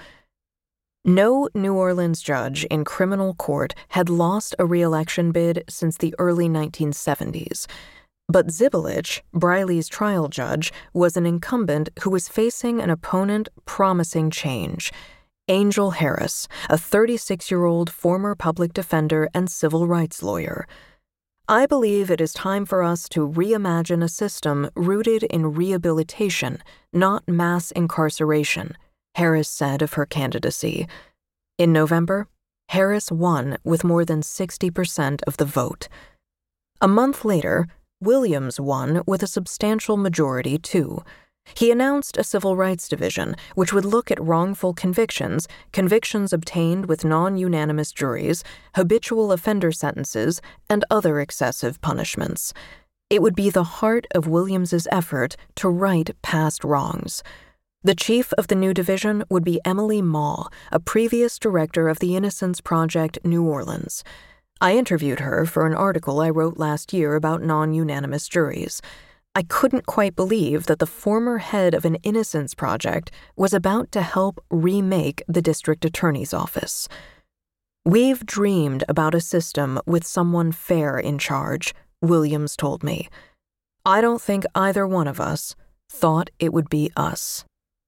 No New Orleans judge in criminal court had lost a re-election bid since the early 1970s. But Zibulich, Briley's trial judge, was an incumbent who was facing an opponent promising change. Angel Harris, a 36-year-old former public defender and civil rights lawyer. I believe it is time for us to reimagine a system rooted in rehabilitation, not mass incarceration, Harris said of her candidacy. In November, Harris won with more than 60% of the vote. A month later, Williams won with a substantial majority, too. He announced a civil rights division, which would look at wrongful convictions, convictions obtained with non-unanimous juries, habitual offender sentences, and other excessive punishments. It would be the heart of Williams's effort to right past wrongs. The chief of the new division would be Emily Maw, a previous director of the Innocence Project New Orleans. I interviewed her for an article I wrote last year about non-unanimous juries. I couldn't quite believe that the former head of an Innocence Project was about to help remake the district attorney's office. We've dreamed about a system with someone fair in charge, Williams told me. I don't think either one of us thought it would be us.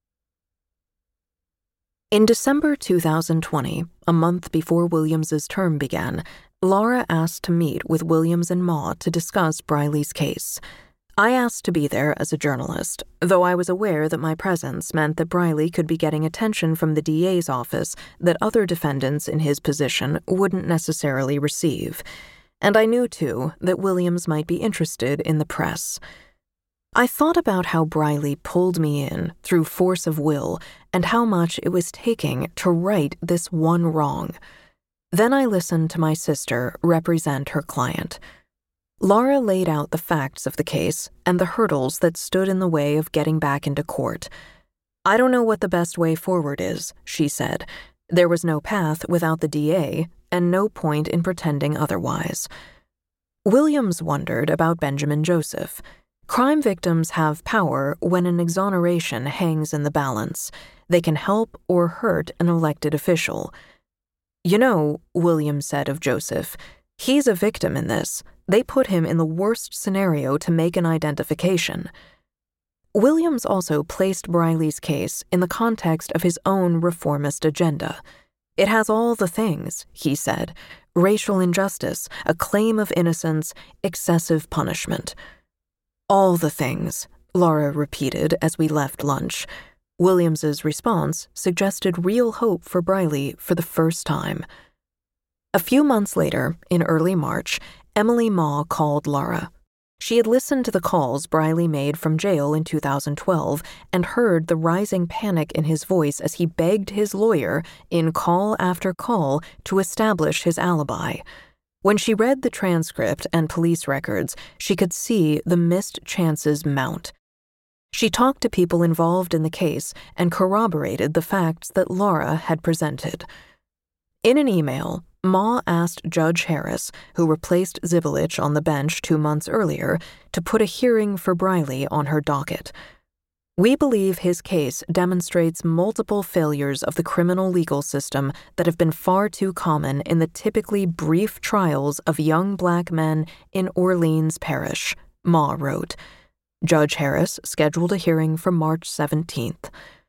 In December 2020, a month before Williams's term began, Laura asked to meet with Williams and Maw to discuss Briley's case. I asked to be there as a journalist, though I was aware that my presence meant that Briley could be getting attention from the DA's office that other defendants in his position wouldn't necessarily receive. And I knew, too, that Williams might be interested in the press. I thought about how Briley pulled me in through force of will and how much it was taking to right this one wrong. Then I listened to my sister represent her client. Laura laid out the facts of the case and the hurdles that stood in the way of getting back into court. I don't know what the best way forward is, she said. There was no path without the DA and no point in pretending otherwise. Williams wondered about Benjamin Joseph. Crime victims have power when an exoneration hangs in the balance. They can help or hurt an elected official. You know, Williams said of Joseph, he's a victim in this. They put him in the worst scenario to make an identification. Williams also placed Briley's case in the context of his own reformist agenda. It has all the things, he said, racial injustice, a claim of innocence, excessive punishment. All the things, Laura repeated as we left lunch. Williams's response suggested real hope for Briley for the first time. A few months later, in early March, Emily Maw called Laura. She had listened to the calls Briley made from jail in 2012 and heard the rising panic in his voice as he begged his lawyer, in call after call, to establish his alibi. When she read the transcript and police records, she could see the missed chances mount. She talked to people involved in the case and corroborated the facts that Laura had presented. In an email, Ma asked Judge Harris, who replaced Zibulich on the bench 2 months earlier, to put a hearing for Briley on her docket. We believe his case demonstrates multiple failures of the criminal legal system that have been far too common in the typically brief trials of young Black men in Orleans Parish, Ma wrote. Judge Harris scheduled a hearing for March 17th.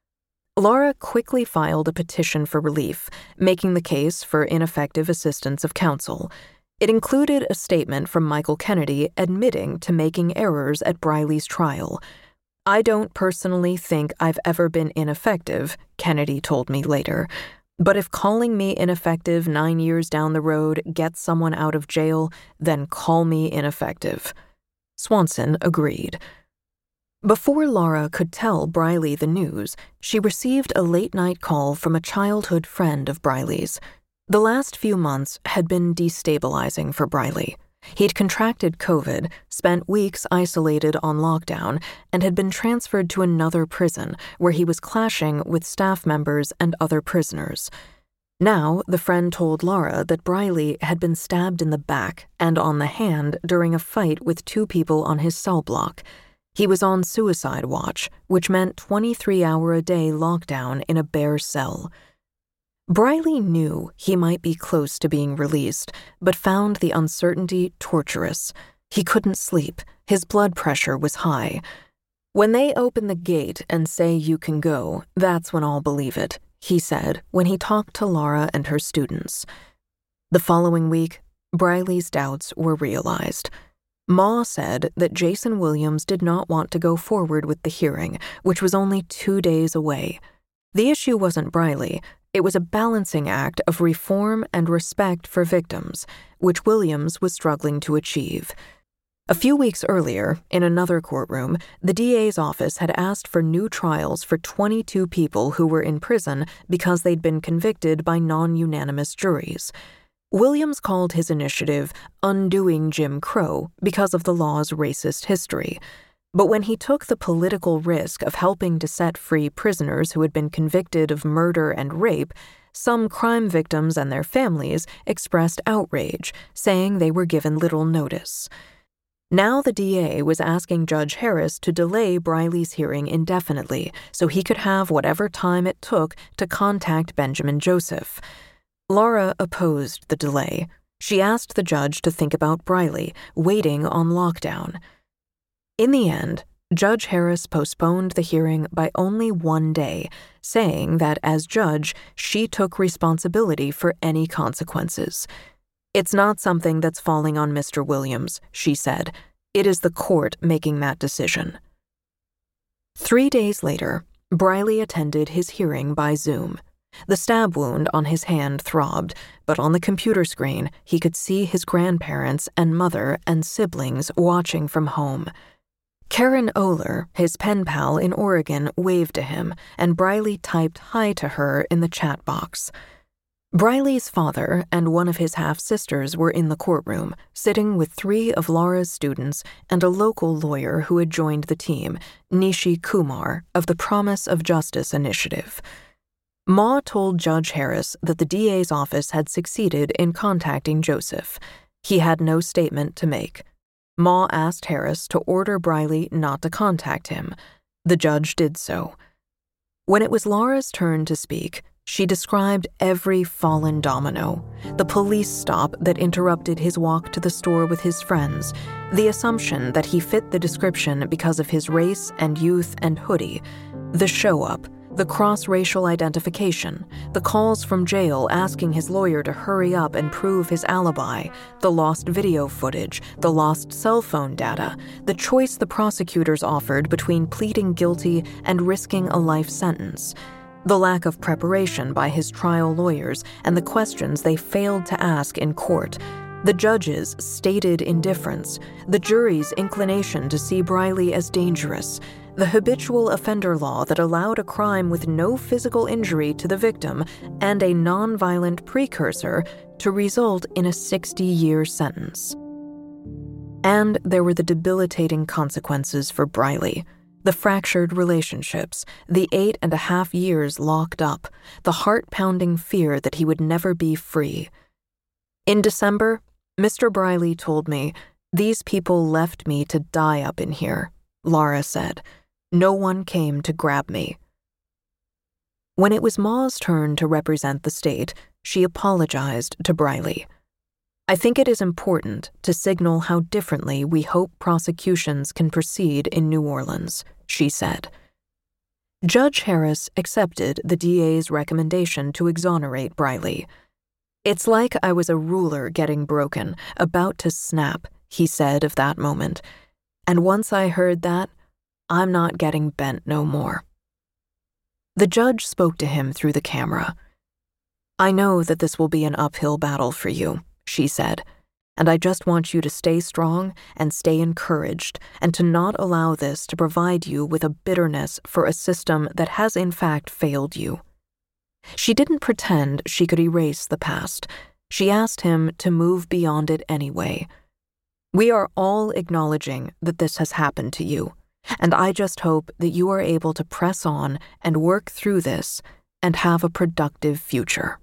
Laura quickly filed a petition for relief, making the case for ineffective assistance of counsel. It included a statement from Michael Kennedy admitting to making errors at Briley's trial. "I don't personally think I've ever been ineffective," Kennedy told me later. "But if calling me ineffective 9 years down the road gets someone out of jail, then call me ineffective." Swanson agreed. Before Laura could tell Briley the news, she received a late-night call from a childhood friend of Briley's. The last few months had been destabilizing for Briley. He'd contracted COVID, spent weeks isolated on lockdown, and had been transferred to another prison where he was clashing with staff members and other prisoners. Now, the friend told Laura that Briley had been stabbed in the back and on the hand during a fight with 2 people on his cell block. He was on suicide watch, which meant 23-hour-a-day lockdown in a bare cell. Briley knew he might be close to being released, but found the uncertainty torturous. He couldn't sleep. His blood pressure was high. "When they open the gate and say you can go, that's when I'll believe it," he said when he talked to Laura and her students. The following week, Briley's doubts were realized. Ma said that Jason Williams did not want to go forward with the hearing, which was only 2 days away. The issue wasn't Briley. It was a balancing act of reform and respect for victims, which Williams was struggling to achieve. A few weeks earlier, in another courtroom, the DA's office had asked for new trials for 22 people who were in prison because they'd been convicted by non-unanimous juries. Williams called his initiative Undoing Jim Crow because of the law's racist history. But when he took the political risk of helping to set free prisoners who had been convicted of murder and rape, some crime victims and their families expressed outrage, saying they were given little notice. Now the DA was asking Judge Harris to delay Briley's hearing indefinitely so he could have whatever time it took to contact Benjamin Joseph. Laura opposed the delay. She asked the judge to think about Briley, waiting on lockdown. In the end, Judge Harris postponed the hearing by only 1 day, saying that as judge, she took responsibility for any consequences. "It's not something that's falling on Mr. Williams," she said. "It is the court making that decision." 3 days later, Briley attended his hearing by Zoom. The stab wound on his hand throbbed, but on the computer screen, he could see his grandparents and mother and siblings watching from home. Karen Oler, his pen pal in Oregon, waved to him, and Briley typed hi to her in the chat box. Briley's father and one of his half-sisters were in the courtroom, sitting with 3 of Laura's students and a local lawyer who had joined the team, Nishi Kumar, of the Promise of Justice Initiative. Ma told Judge Harris that the DA's office had succeeded in contacting Joseph. He had no statement to make. Ma asked Harris to order Briley not to contact him. The judge did so. When it was Laura's turn to speak, she described every fallen domino: the police stop that interrupted his walk to the store with his friends, the assumption that he fit the description because of his race and youth and hoodie, the show-up, the cross-racial identification, the calls from jail asking his lawyer to hurry up and prove his alibi, the lost video footage, the lost cell phone data, the choice the prosecutors offered between pleading guilty and risking a life sentence, the lack of preparation by his trial lawyers and the questions they failed to ask in court, the judge's stated indifference, the jury's inclination to see Briley as dangerous, the habitual offender law that allowed a crime with no physical injury to the victim and a nonviolent precursor to result in a 60-year sentence. And there were the debilitating consequences for Briley. The fractured relationships, the 8.5 years locked up, the heart-pounding fear that he would never be free. In December, Mr. Briley told me, "These people left me to die up in here," Laura said. "No one came to grab me." When it was Ma's turn to represent the state, she apologized to Briley. "I think it is important to signal how differently we hope prosecutions can proceed in New Orleans," she said. Judge Harris accepted the DA's recommendation to exonerate Briley. "It's like I was a ruler getting broken, about to snap," he said of that moment. "And once I heard that, I'm not getting bent no more." The judge spoke to him through the camera. "I know that this will be an uphill battle for you," she said, "and I just want you to stay strong and stay encouraged and to not allow this to provide you with a bitterness for a system that has in fact failed you." She didn't pretend she could erase the past. She asked him to move beyond it anyway. "We are all acknowledging that this has happened to you, and I just hope that you are able to press on and work through this and have a productive future."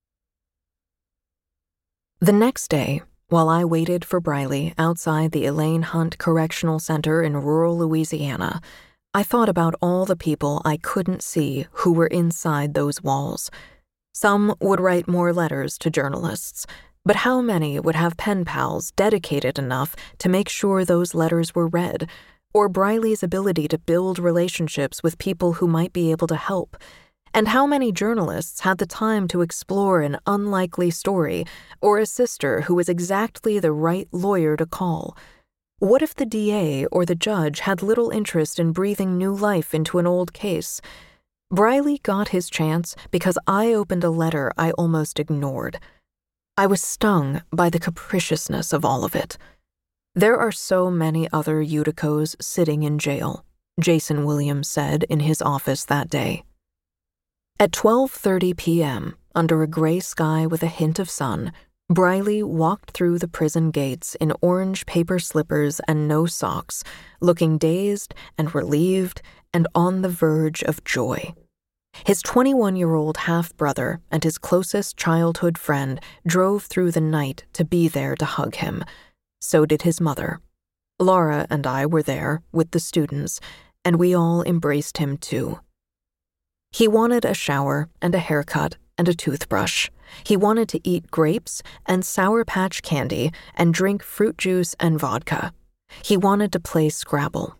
The next day, while I waited for Briley outside the Elaine Hunt Correctional Center in rural Louisiana, I thought about all the people I couldn't see who were inside those walls. Some would write more letters to journalists, but how many would have pen pals dedicated enough to make sure those letters were read, or Briley's ability to build relationships with people who might be able to help? And how many journalists had the time to explore an unlikely story or a sister who was exactly the right lawyer to call? What if the DA or the judge had little interest in breathing new life into an old case? Briley got his chance because I opened a letter I almost ignored. I was stung by the capriciousness of all of it. "There are so many other Uticos sitting in jail," Jason Williams said in his office that day. At 12:30 p.m., under a gray sky with a hint of sun, Briley walked through the prison gates in orange paper slippers and no socks, looking dazed and relieved and on the verge of joy. His 21-year-old half-brother and his closest childhood friend drove through the night to be there to hug him. So did his mother. Laura and I were there with the students, and we all embraced him too. He wanted a shower and a haircut and a toothbrush. He wanted to eat grapes and Sour Patch candy and drink fruit juice and vodka. He wanted to play Scrabble.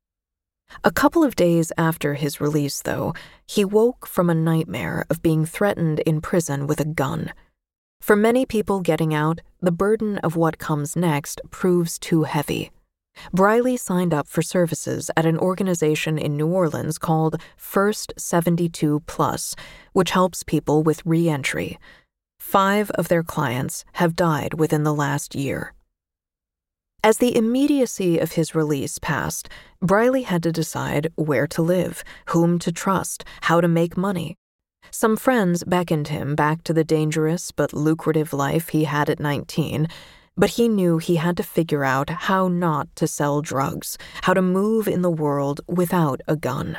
A couple of days after his release, though, he woke from a nightmare of being threatened in prison with a gun. For many people getting out, the burden of what comes next proves too heavy. Briley signed up for services at an organization in New Orleans called First 72 Plus, which helps people with re-entry. 5 of their clients have died within the last year. As the immediacy of his release passed, Briley had to decide where to live, whom to trust, how to make money. Some friends beckoned him back to the dangerous but lucrative life he had at 19, but he knew he had to figure out how not to sell drugs, how to move in the world without a gun.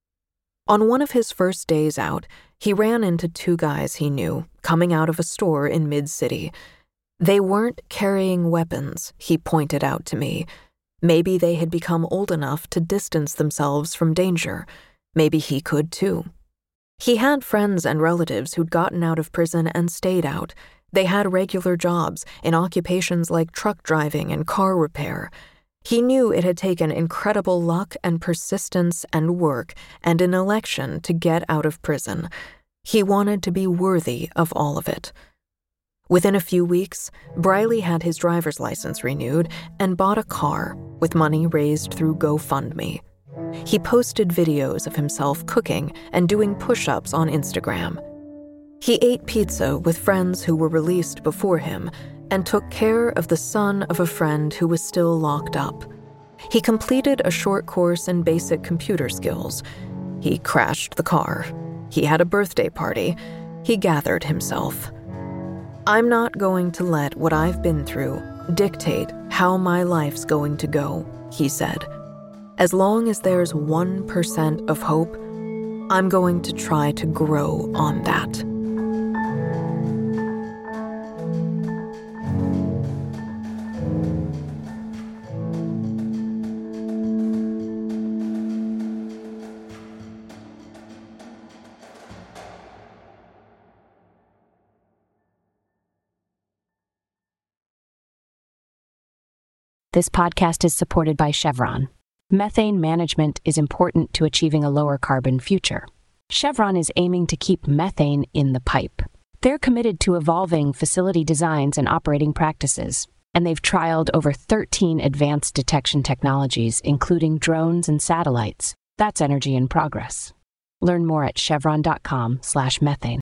On one of his first days out, he ran into 2 guys he knew, coming out of a store in Mid-City. They weren't carrying weapons, he pointed out to me. Maybe they had become old enough to distance themselves from danger. Maybe he could too. He had friends and relatives who'd gotten out of prison and stayed out. They had regular jobs in occupations like truck driving and car repair. He knew it had taken incredible luck and persistence and work and an election to get out of prison. He wanted to be worthy of all of it. Within a few weeks, Briley had his driver's license renewed and bought a car with money raised through GoFundMe. He posted videos of himself cooking and doing push-ups on Instagram. He ate pizza with friends who were released before him and took care of the son of a friend who was still locked up. He completed a short course in basic computer skills. He crashed the car. He had a birthday party. He gathered himself. "I'm not going to let what I've been through dictate how my life's going to go," he said. As long as there's 1% of hope, I'm going to try to grow on that. This podcast is supported by Chevron. Methane management is important to achieving a lower carbon future. Chevron is aiming to keep methane in the pipe. They're committed to evolving facility designs and operating practices, and they've trialed over 13 advanced detection technologies, including drones and satellites. That's energy in progress. Learn more at chevron.com/methane.